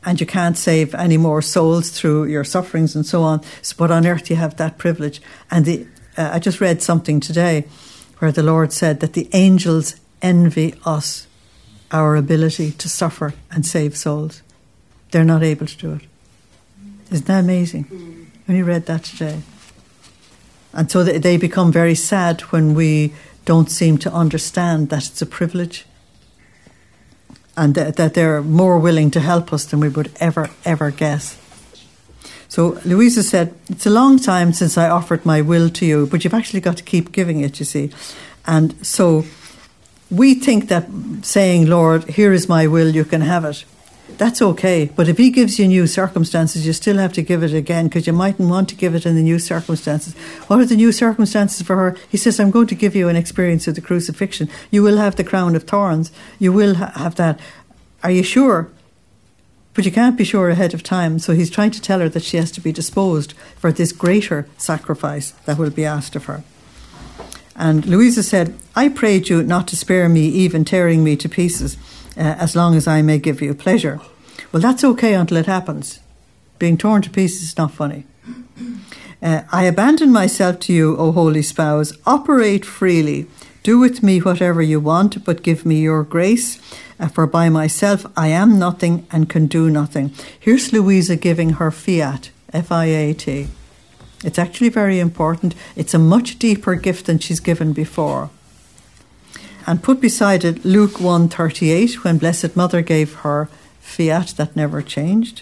and you can't save any more souls through your sufferings and so on. But on earth you have that privilege. And the, uh, I just read something today where the Lord said that the angels envy us, our ability to suffer and save souls. They're not able to do it. Isn't that amazing? When you read that today. And so they become very sad when we don't seem to understand that it's a privilege, and that, that they're more willing to help us than we would ever, ever guess. So Louisa said, it's a long time since I offered my will to you, but you've actually got to keep giving it, you see. And so we think that saying, Lord, here is my will, you can have it. That's okay. But if he gives you new circumstances, you still have to give it again, because you mightn't want to give it in the new circumstances. What are the new circumstances for her? He says, I'm going to give you an experience of the crucifixion. You will have the crown of thorns. You will ha- have that. Are you sure? But you can't be sure ahead of time. So he's trying to tell her that she has to be disposed for this greater sacrifice that will be asked of her. And Louisa said, I prayed you not to spare me, even tearing me to pieces, Uh, as long as I may give you pleasure. Well, that's okay until it happens. Being torn to pieces is not funny. Uh, I abandon myself to you, O holy spouse. Operate freely. Do with me whatever you want, but give me your grace. Uh, for by myself I am nothing and can do nothing. Here's Louisa giving her fiat, F I A T. It's actually very important. It's a much deeper gift than she's given before. And put beside it Luke one thirty-eight, when Blessed Mother gave her fiat that never changed.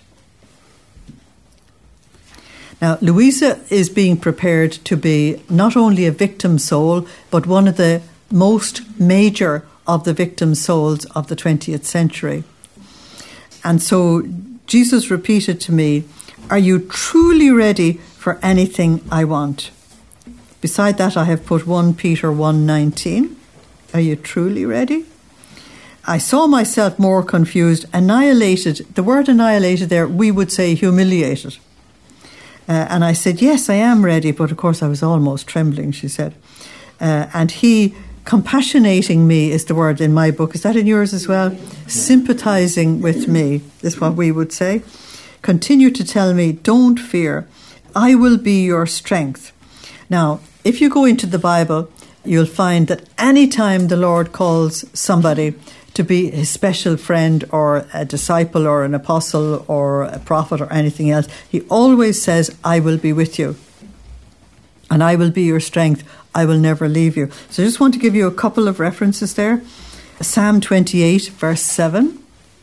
Now, Louisa is being prepared to be not only a victim soul, but one of the most major of the victim souls of the twentieth century. And so Jesus repeated to me, are you truly ready for anything I want? Beside that, I have put First Peter one nineteen. Are you truly ready? I saw myself more confused, annihilated. The word annihilated there, we would say humiliated. Uh, and I said, yes, I am ready. But of course, I was almost trembling, she said. Uh, and he, compassionating me is the word in my book. Is that in yours as well? Sympathizing with me is what we would say. Continue to tell me, don't fear. I will be your strength. Now, if you go into the Bible, you'll find that any time the Lord calls somebody to be his special friend or a disciple or an apostle or a prophet or anything else, he always says, I will be with you. And I will be your strength. I will never leave you. So I just want to give you a couple of references there. Psalm twenty-eight, verse seven.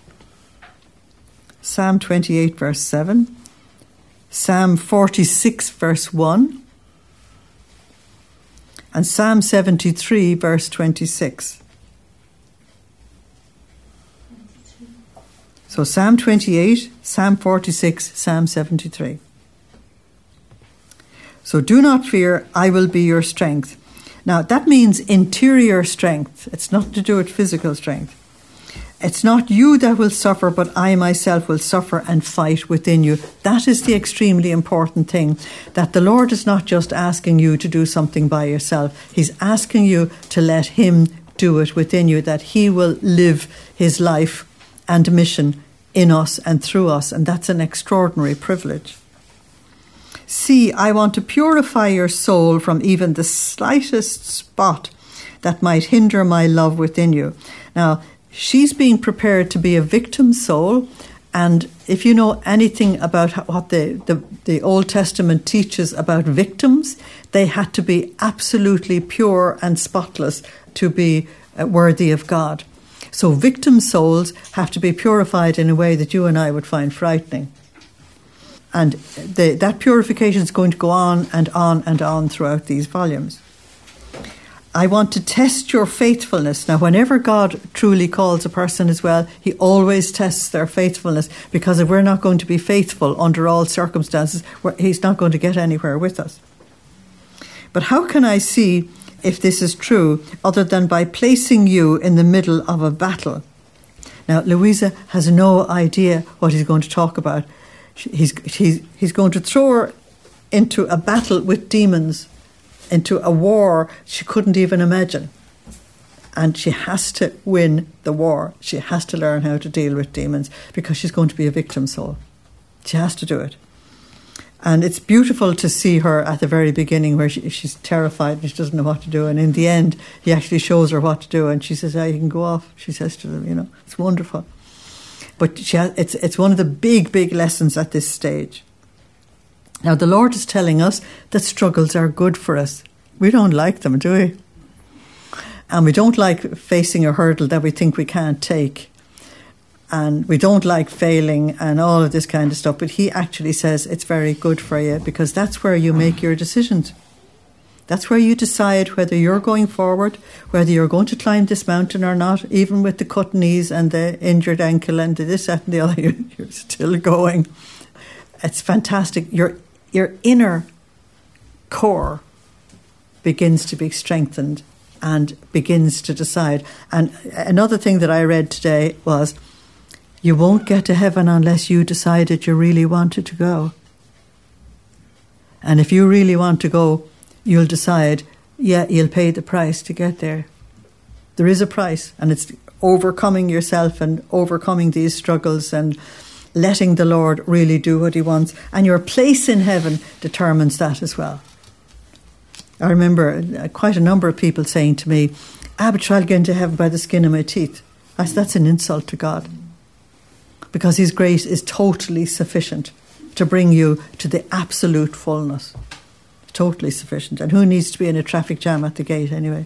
Psalm twenty-eight, verse seven. Psalm forty-six, verse one. And Psalm seventy-three, verse twenty-six. So Psalm twenty-eight, Psalm forty-six, Psalm seventy-three. So do not fear, I will be your strength. Now that means interior strength. It's nothing to do with physical strength. It's not you that will suffer, but I myself will suffer and fight within you. That is the extremely important thing, that the Lord is not just asking you to do something by yourself. He's asking you to let him do it within you, that he will live his life and mission in us and through us. And that's an extraordinary privilege. See, I want to purify your soul from even the slightest spot that might hinder my love within you. Now, she's being prepared to be a victim soul. And if you know anything about what the, the, the Old Testament teaches about victims, they had to be absolutely pure and spotless to be uh, worthy of God. So victim souls have to be purified in a way that you and I would find frightening. And the, that purification is going to go on and on and on throughout these volumes. I want to test your faithfulness. Now, whenever God truly calls a person as well, he always tests their faithfulness, because if we're not going to be faithful under all circumstances, he's not going to get anywhere with us. But how can I see if this is true other than by placing you in the middle of a battle? Now, Louisa has no idea what he's going to talk about. He's, he's, he's going to throw her into a battle with demons, into a war she couldn't even imagine. And she has to win the war. She has to learn how to deal with demons because she's going to be a victim soul. She has to do it. And it's beautiful to see her at the very beginning where she, she's terrified and she doesn't know what to do. And in the end, he actually shows her what to do. And she says, oh, you can go off. She says to them, you know, it's wonderful. But she has, it's, it's one of the big, big lessons at this stage. Now, the Lord is telling us that struggles are good for us. We don't like them, do we? And we don't like facing a hurdle that we think we can't take. And we don't like failing and all of this kind of stuff. But he actually says it's very good for you because that's where you make your decisions. That's where you decide whether you're going forward, whether you're going to climb this mountain or not, even with the cut knees and the injured ankle and the this, that and the other, you're still going. It's fantastic. Your, your inner core begins to be strengthened and begins to decide. And another thing that I read today was, you won't get to heaven unless you decided you really wanted to go. And if you really want to go, you'll decide, yeah, you'll pay the price to get there. There is a price, and it's overcoming yourself and overcoming these struggles and letting the Lord really do what he wants. And your place in heaven determines that as well. I remember quite a number of people saying to me, ah, but I'll get into heaven by the skin of my teeth. I said, that's an insult to God. Because his grace is totally sufficient to bring you to the absolute fullness. Totally sufficient. And who needs to be in a traffic jam at the gate anyway?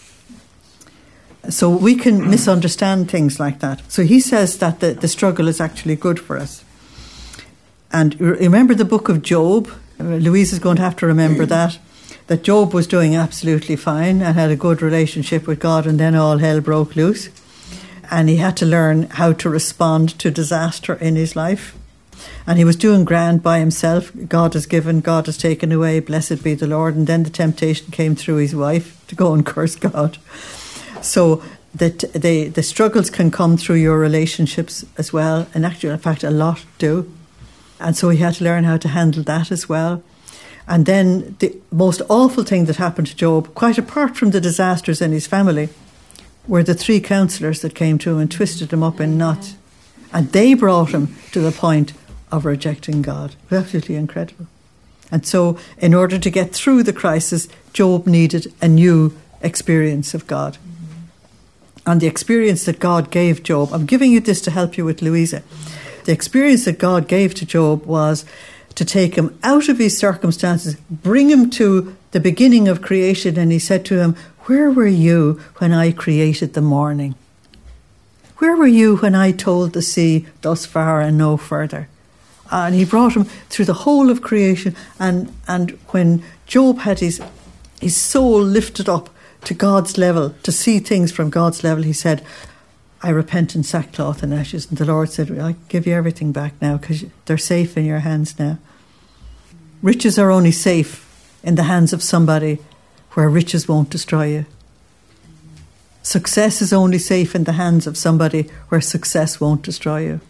So we can misunderstand things like that. So he says that the, the struggle is actually good for us. And remember the book of Job? Louise is going to have to remember that. That Job was doing absolutely fine and had a good relationship with God, and then all hell broke loose. And he had to learn how to respond to disaster in his life. And he was doing grand by himself. God has given, God has taken away, blessed be the Lord. And then the temptation came through his wife to go and curse God. So that the, the struggles can come through your relationships as well. And actually, in fact, a lot do. And so he had to learn how to handle that as well. And then the most awful thing that happened to Job, quite apart from the disasters in his family, were the three counsellors that came to him and twisted him up in knots. And they brought him to the point of rejecting God. It was absolutely incredible. And so in order to get through the crisis, Job needed a new experience of God. And the experience that God gave Job, I'm giving you this to help you with Louisa. The experience that God gave to Job was to take him out of his circumstances, bring him to the beginning of creation, and he said to him, where were you when I created the morning? Where were you when I told the sea, thus far and no further? And he brought him through the whole of creation, and, and when Job had his, his soul lifted up to God's level, to see things from God's level, he said, I repent in sackcloth and ashes. And the Lord said, I give you everything back now because they're safe in your hands now. Riches are only safe in the hands of somebody where riches won't destroy you. Success is only safe in the hands of somebody where success won't destroy you.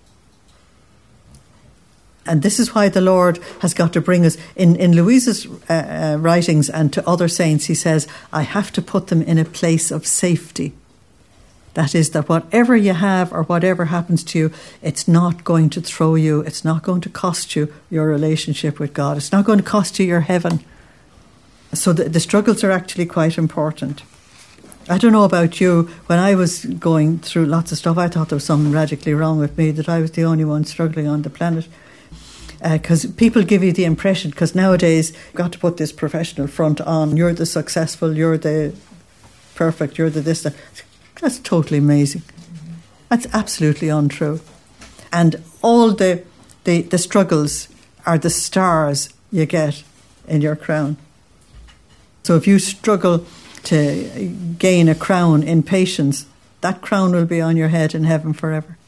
And this is why the Lord has got to bring us, in, in Louisa's uh, uh, writings and to other saints, he says, I have to put them in a place of safety. That is, that whatever you have or whatever happens to you, it's not going to throw you. It's not going to cost you your relationship with God. It's not going to cost you your heaven. So the, the struggles are actually quite important. I don't know about you. When I was going through lots of stuff, I thought there was something radically wrong with me, that I was the only one struggling on the planet. Because uh, people give you the impression, because nowadays you've got to put this professional front on. You're the successful, you're the perfect, you're the this, that. That's totally amazing. That's absolutely untrue. And all the, the, the struggles are the stars you get in your crown. So if you struggle to gain a crown in patience, that crown will be on your head in heaven forever.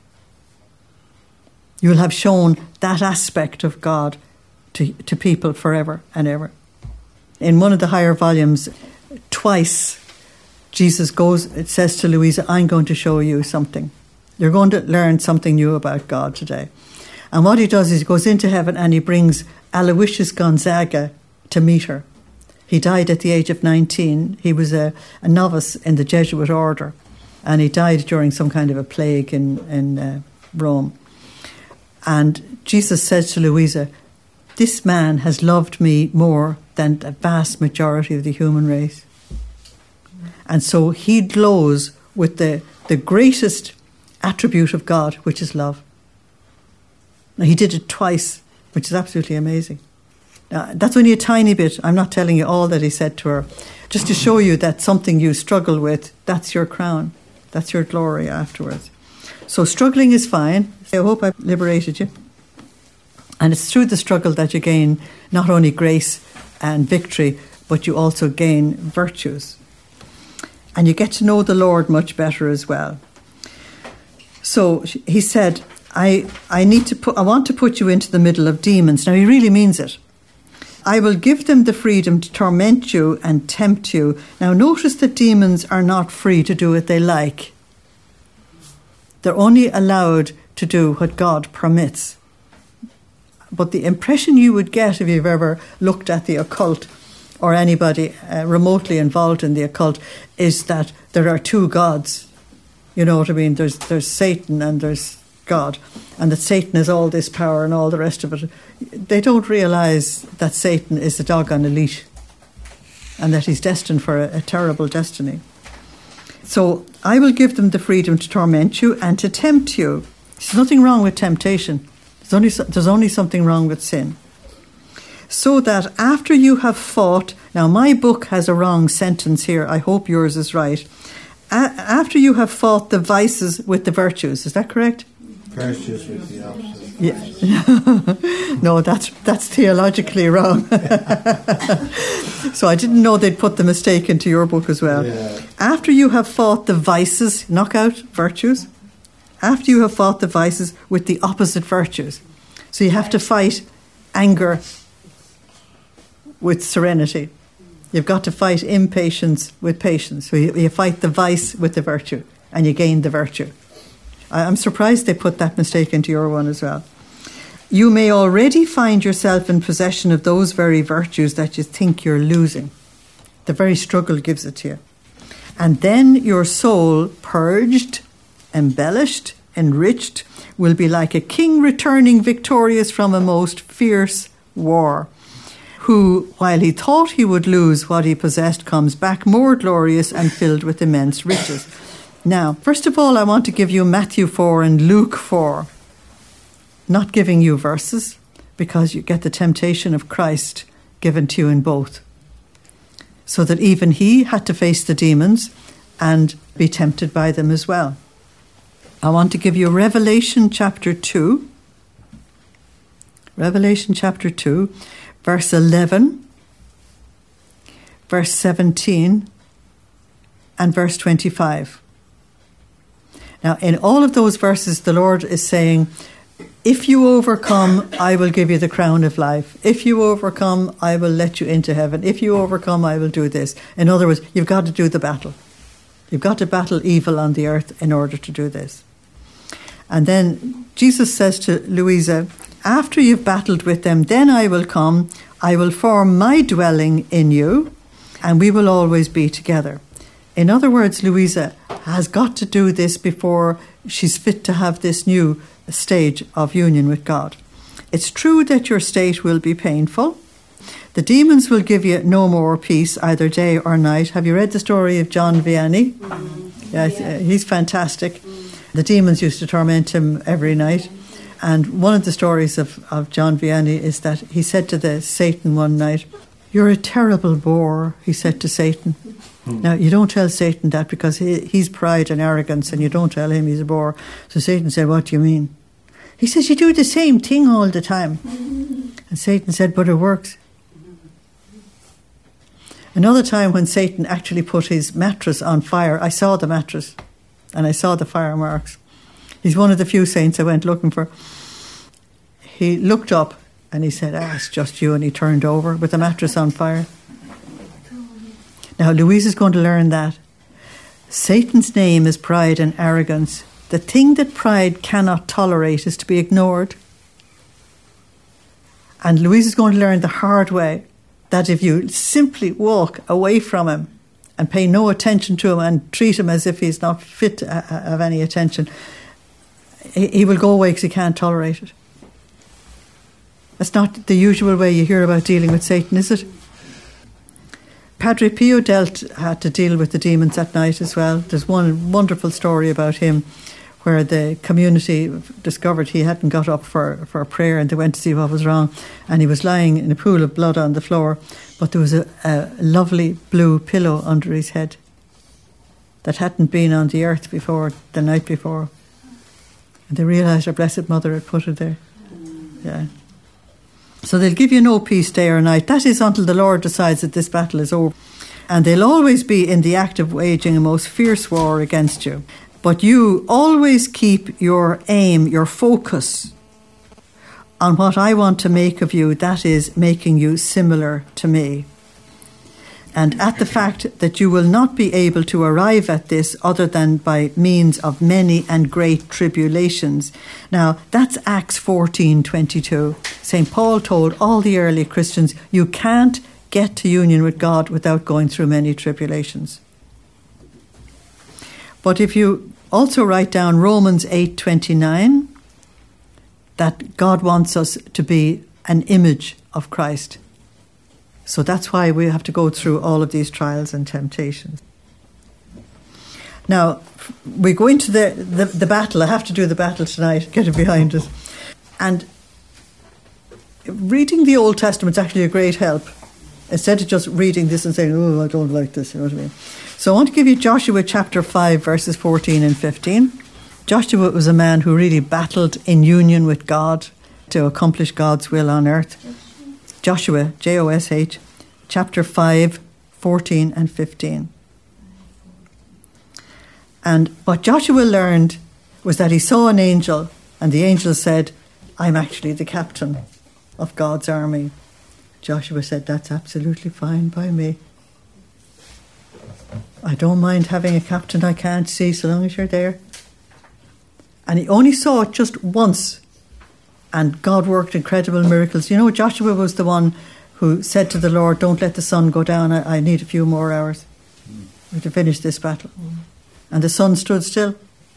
You'll have shown that aspect of God to, to people forever and ever. In one of the higher volumes, twice, Jesus goes, it says to Louisa, I'm going to show you something. You're going to learn something new about God today. And what he does is he goes into heaven and he brings Aloysius Gonzaga to meet her. He died at the age of nineteen. He was a, a novice in the Jesuit order, and he died during some kind of a plague in, in uh, Rome. And Jesus says to Louisa, this man has loved me more than the vast majority of the human race. And so he glows with the, the greatest attribute of God, which is love. Now, he did it twice, which is absolutely amazing. Now, that's only a tiny bit. I'm not telling you all that he said to her. Just to show you that something you struggle with, that's your crown. That's your glory afterwards. So struggling is fine. I hope I've liberated you. And it's through the struggle that you gain not only grace and victory, but you also gain virtues. And you get to know the Lord much better as well. So he said, I, I need to put, I want to put you into the middle of demons. Now he really means it. I will give them the freedom to torment you and tempt you. Now notice that demons are not free to do what they like. They're only allowed to do what God permits. But the impression you would get if you've ever looked at the occult or anybody uh, remotely involved in the occult is that there are two gods. You know what I mean? There's there's Satan and there's God, and that Satan has all this power and all the rest of it. They don't realise that Satan is a dog on a leash and that he's destined for a, a terrible destiny. So I will give them the freedom to torment you and to tempt you. There's nothing wrong with temptation. There's only, there's only something wrong with sin. So that after you have fought, now my book has a wrong sentence here, I hope yours is right. A- after you have fought the vices with the virtues, is that correct? Virtues with the opposite. Yeah. No, that's that's theologically wrong. So I didn't know they'd put the mistake into your book as well. Yeah. After you have fought the vices, knock out virtues. After you have fought the vices with the opposite virtues. So you have to fight anger with serenity. You've got to fight impatience with patience. So you, you fight the vice with the virtue, and you gain the virtue. I, I'm surprised they put that mistake into your one as well. You may already find yourself in possession of those very virtues that you think you're losing. The very struggle gives it to you. And then your soul, purged, embellished, enriched, will be like a king returning victorious from a most fierce war, who, while he thought he would lose what he possessed, comes back more glorious and filled with immense riches. Now, first of all, I want to give you Matthew four and Luke four. Not giving you verses, because you get the temptation of Christ given to you in both. So that even he had to face the demons and be tempted by them as well. I want to give you Revelation chapter two. Revelation chapter two, verse eleven, verse seventeen, and verse twenty-five. Now, in all of those verses, the Lord is saying, if you overcome, I will give you the crown of life. If you overcome, I will let you into heaven. If you overcome, I will do this. In other words, you've got to do the battle. You've got to battle evil on the earth in order to do this. And then Jesus says to Louisa, after you've battled with them, then I will come, I will form my dwelling in you, and we will always be together. In other words, Louisa has got to do this before she's fit to have this new stage of union with God. It's true that your state will be painful. The demons will give you no more peace, either day or night. Have you read the story of John Vianney? Mm-hmm. Yes, yeah. He's fantastic. Mm. The demons used to torment him every night. And one of the stories of, of John Vianney is that he said to the Satan one night, "You're a terrible bore," he said to Satan. Mm. Now, you don't tell Satan that because he, he's pride and arrogance, and you don't tell him he's a bore. So Satan said, "What do you mean?" He says, "You do the same thing all the time." And Satan said, "But it works." Another time when Satan actually put his mattress on fire, I saw the mattress and I saw the fire marks. He's one of the few saints I went looking for. He looked up and he said, "Ah, it's just you," and he turned over with the mattress on fire. Now, Louise is going to learn that. Satan's name is pride and arrogance. The thing that pride cannot tolerate is to be ignored. And Louise is going to learn the hard way that if you simply walk away from him and pay no attention to him and treat him as if he's not fit to have any attention, he will go away because he can't tolerate it. That's not the usual way you hear about dealing with Satan, is it? Padre Pio dealt, had to deal with the demons at night as well. There's one wonderful story about him where the community discovered he hadn't got up for, for a prayer, and they went to see what was wrong, and he was lying in a pool of blood on the floor, but there was a, a lovely blue pillow under his head that hadn't been on the earth before, the night before. And they realised our Blessed Mother had put it there. Yeah. So they'll give you no peace day or night. That is until the Lord decides that this battle is over. And they'll always be in the act of waging a most fierce war against you. But you always keep your aim, your focus on what I want to make of you, that is, making you similar to me. And at the fact that you will not be able to arrive at this other than by means of many and great tribulations. Now, that's Acts fourteen twenty-two. Saint Paul told all the early Christians, you can't get to union with God without going through many tribulations. But if you also write down Romans eight twenty-nine, that God wants us to be an image of Christ. So that's why we have to go through all of these trials and temptations. Now, we go into the, the, the battle. I have to do the battle tonight, get it behind us. And reading the Old Testament is actually a great help. Instead of just reading this and saying, oh, I don't like this, you know what I mean? So I want to give you Joshua chapter five, verses fourteen and fifteen. Joshua was a man who really battled in union with God to accomplish God's will on earth. Joshua, J O S H, chapter five, fourteen and fifteen. And what Joshua learned was that he saw an angel, and the angel said, I'm actually the captain of God's army. Joshua said, that's absolutely fine by me. I don't mind having a captain I can't see so long as you're there. And he only saw it just once. And God worked incredible miracles. You know, Joshua was the one who said to the Lord, don't let the sun go down. I, I need a few more hours to finish this battle. Mm. And the sun stood still.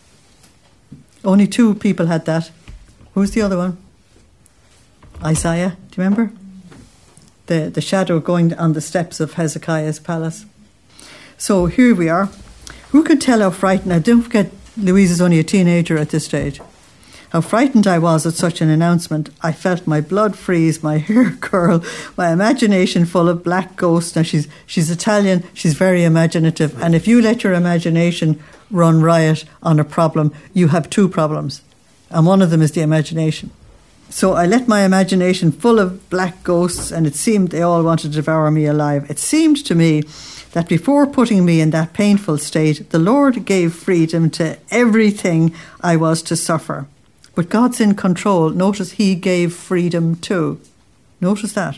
Only two people had that. Who's the other one? Isaiah, do you remember? The, the shadow going on the steps of Hezekiah's palace. So here we are. Who can tell how frightened... Now, don't forget, Louise is only a teenager at this stage. How frightened I was at such an announcement. I felt my blood freeze, my hair curl, my imagination full of black ghosts. Now, she's she's Italian, she's very imaginative. And if you let your imagination run riot on a problem, you have two problems. And one of them is the imagination. So I let my imagination full of black ghosts, and it seemed they all wanted to devour me alive. It seemed to me that before putting me in that painful state, the Lord gave freedom to everything I was to suffer. But God's in control. Notice he gave freedom too. Notice that.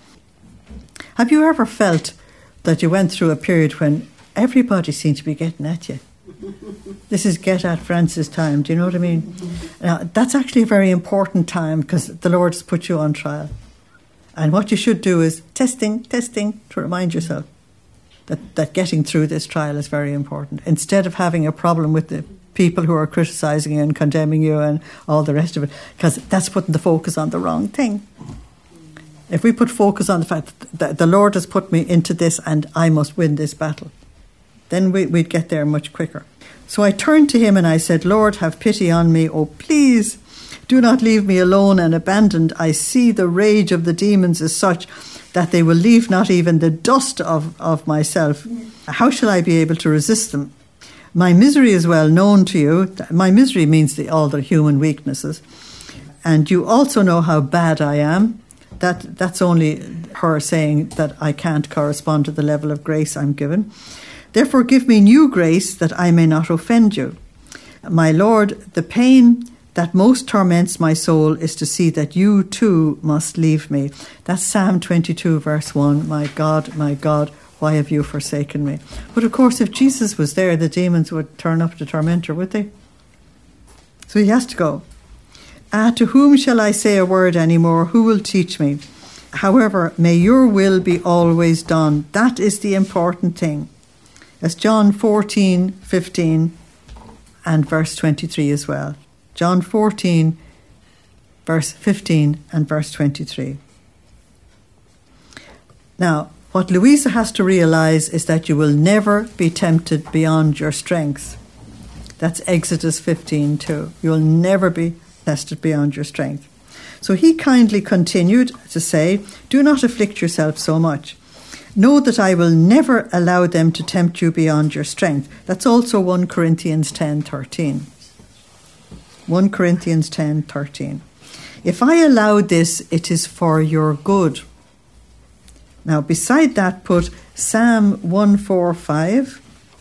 Have you ever felt that you went through a period when everybody seemed to be getting at you? This is get at Francis time. Do you know what I mean? Now, that's actually a very important time because the Lord has put you on trial. And what you should do is testing, testing to remind yourself that, that getting through this trial is very important. Instead of having a problem with the people who are criticising you and condemning you and all the rest of it, because that's putting the focus on the wrong thing. If we put focus on the fact that the Lord has put me into this and I must win this battle, then we, we'd get there much quicker. So I turned to him and I said, Lord, have pity on me. Oh, please, do not leave me alone and abandoned. I see the rage of the demons is such that they will leave not even the dust of, of myself. How shall I be able to resist them? My misery is well known to you. My misery means the, all the human weaknesses. And you also know how bad I am. That That's only her saying that I can't correspond to the level of grace I'm given. Therefore give me new grace that I may not offend you. My Lord, the pain that most torments my soul is to see that you too must leave me. That's Psalm twenty-two verse one. My God, my God, why have you forsaken me? But of course, if Jesus was there, the demons would turn up to torment her, would they? So he has to go. Ah, to whom shall I say a word any more? Who will teach me? However, may your will be always done. That is the important thing. That's John fourteen, fifteen and verse twenty-three as well. John fourteen, verse fifteen and verse twenty-three. Now, what Louisa has to realise is that you will never be tempted beyond your strength. That's Exodus fifteen two. You'll never be tested beyond your strength. So he kindly continued to say, do not afflict yourself so much. Know that I will never allow them to tempt you beyond your strength. That's also First Corinthians ten thirteen. First Corinthians ten thirteen. If I allow this, it is for your good. Now, beside that, put Psalm one forty-five,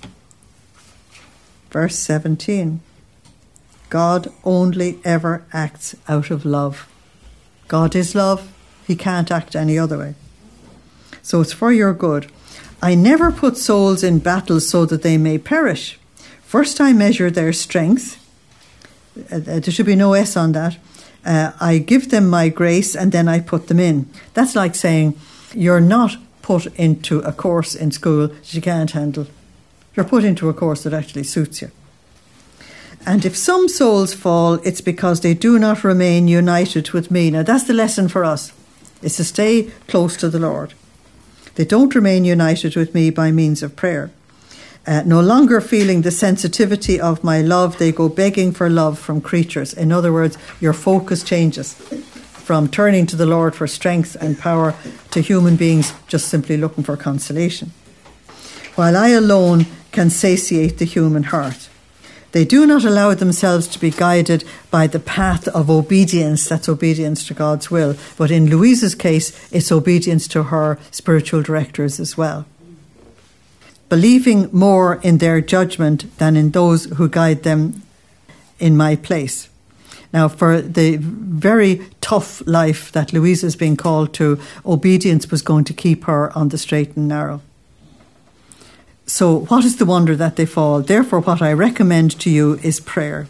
verse seventeen. God only ever acts out of love. God is love. He can't act any other way. So it's for your good. I never put souls in battle so that they may perish. First I measure their strength. Uh, there should be no S on that. Uh, I give them my grace and then I put them in. That's like saying you're not put into a course in school that you can't handle. You're put into a course that actually suits you. And if some souls fall, it's because they do not remain united with me. Now that's the lesson for us, is to stay close to the Lord. They don't remain united with me by means of prayer. Uh, no longer feeling the sensitivity of my love, they go begging for love from creatures. In other words, your focus changes from turning to the Lord for strength and power to human beings just simply looking for consolation. While I alone can satiate the human heart. They do not allow themselves to be guided by the path of obedience. That's obedience to God's will. But in Louisa's case, it's obedience to her spiritual directors as well. Believing more in their judgment than in those who guide them in my place. Now, for the very tough life that Louisa's been called to, obedience was going to keep her on the straight and narrow. So what is the wonder that they fall? Therefore, what I recommend to you is prayer.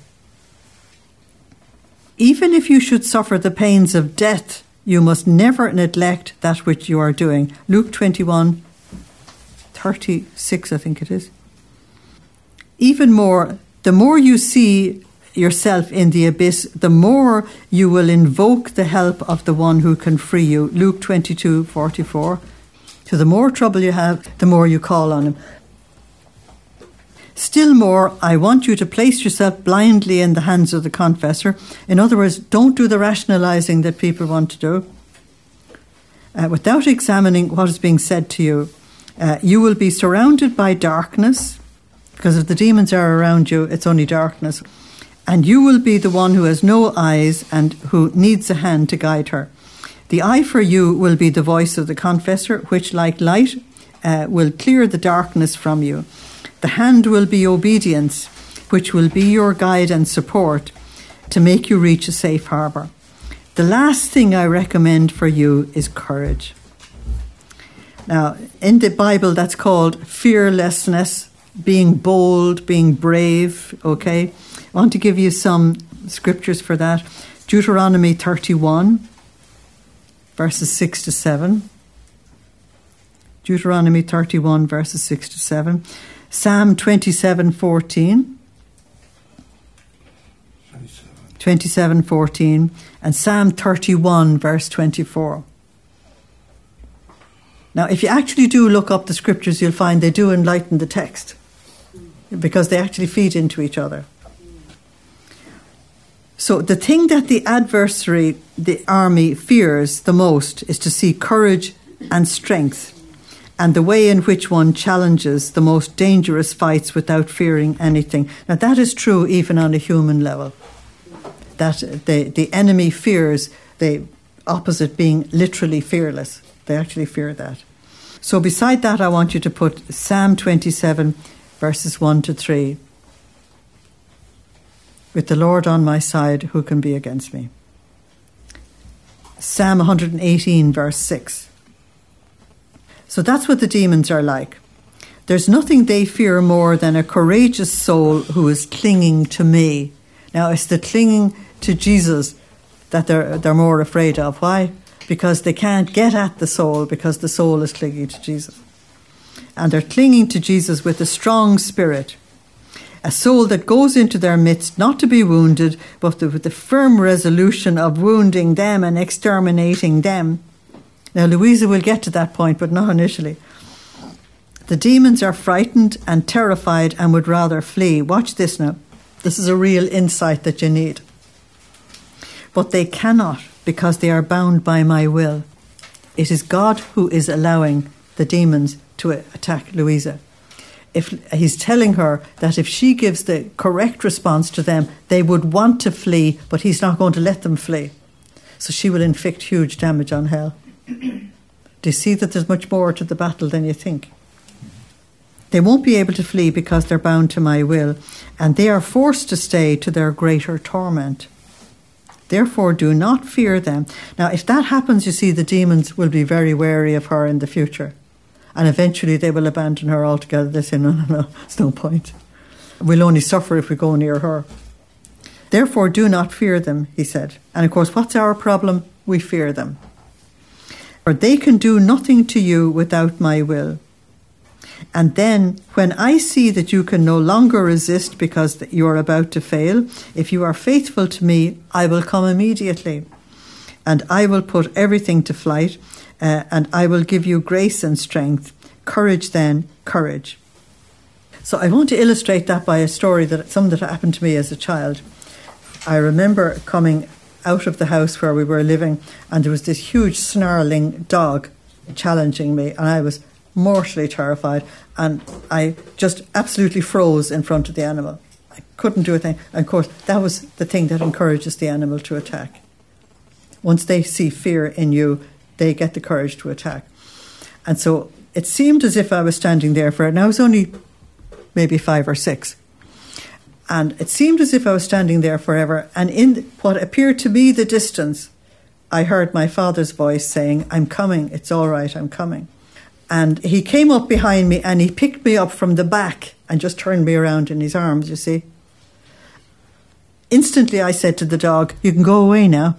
Even if you should suffer the pains of death, you must never neglect that which you are doing. Luke twenty-one, thirty-six, I think it is. Even more, the more you see yourself in the abyss, the more you will invoke the help of the one who can free you. Luke twenty-two, forty-four. So the more trouble you have, the more you call on him. Still more, I want you to place yourself blindly in the hands of the confessor. In other words, don't do the rationalizing that people want to do. Uh, without examining what is being said to you, uh, you will be surrounded by darkness, because if the demons are around you, it's only darkness. And you will be the one who has no eyes and who needs a hand to guide her. The eye for you will be the voice of the confessor, which, like light, uh, will clear the darkness from you. The hand will be obedience, which will be your guide and support to make you reach a safe harbour. The last thing I recommend for you is courage. Now, in the Bible, that's called fearlessness, being bold, being brave, okay? I want to give you some scriptures for that. Deuteronomy thirty-one, verses six to seven. Deuteronomy thirty-one, verses six to seven. Psalm twenty-seven fourteen, twenty-seven fourteen, and Psalm thirty-one, verse twenty-four. Now, if you actually do look up the scriptures, you'll find they do enlighten the text because they actually feed into each other. So the thing that the adversary, the army, fears the most is to see courage and strength, and the way in which one challenges the most dangerous fights without fearing anything. Now, that is true even on a human level. That the, the enemy fears the opposite being literally fearless. They actually fear that. So beside that, I want you to put Psalm twenty-seven, verses one to three. With the Lord on my side, who can be against me? Psalm one hundred eighteen, verse six. So that's what the demons are like. There's nothing they fear more than a courageous soul who is clinging to me. Now, it's the clinging to Jesus that they're they're more afraid of. Why? because they can't get at the soul because the soul is clinging to Jesus. And they're clinging to Jesus with a strong spirit, a soul that goes into their midst not to be wounded, but with the firm resolution of wounding them and exterminating them. Now, Louisa will get to that point, but not initially. The demons are frightened and terrified and would rather flee. Watch this now. This is a real insight that you need. But they cannot, because they are bound by my will. It is God who is allowing the demons to attack Louisa. If he's telling her that if she gives the correct response to them, they would want to flee, but he's not going to let them flee. So she will inflict huge damage on hell. Do you see that there's much more to the battle than you think? They won't be able to flee because they're bound to my will, and they are forced to stay to their greater torment. Therefore, do not fear them. Now, if that happens, you see, the demons will be very wary of her in the future. And eventually they will abandon her altogether. They say, no, no, no, it's no point. We'll only suffer if we go near her. Therefore, do not fear them, he said. And of course, what's our problem? We fear them. For they can do nothing to you without my will. And then, when I see that you can no longer resist because you are about to fail, if you are faithful to me, I will come immediately. And I will put everything to flight, uh, and I will give you grace and strength. Courage then, courage. So I want to illustrate that by a story, that something that happened to me as a child. I remember coming out of the house where we were living, and there was this huge snarling dog challenging me, and I was mortally terrified, and I just absolutely froze in front of the animal. I couldn't do a thing. And of course, that was the thing that encourages the animal to attack. Once they see fear in you, they get the courage to attack. And so it seemed as if I was standing there for it. And I was only maybe five or six. And it seemed as if I was standing there forever. And in what appeared to be the distance, I heard my father's voice saying, I'm coming, it's all right, I'm coming. And he came up behind me and he picked me up from the back and just turned me around in his arms, you see. Instantly I said to the dog, you can go away now.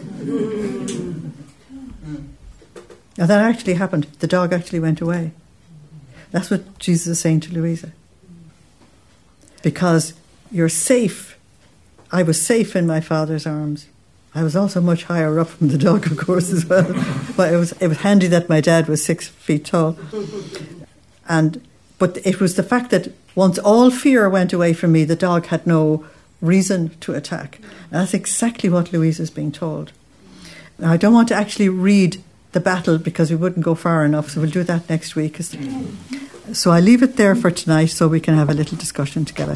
Now that actually happened. The dog actually went away. That's what Jesus is saying to Louisa. Because you're safe. I was safe in my father's arms. I was also much higher up from the dog, of course, as well. But it was it was handy that my dad was six feet tall. And but it was the fact that once all fear went away from me, the dog had no reason to attack. And that's exactly what Louisa is being told. Now, I don't want to actually read the battle because we wouldn't go far enough, so we'll do that next week. So I leave it there for tonight so we can have a little discussion together.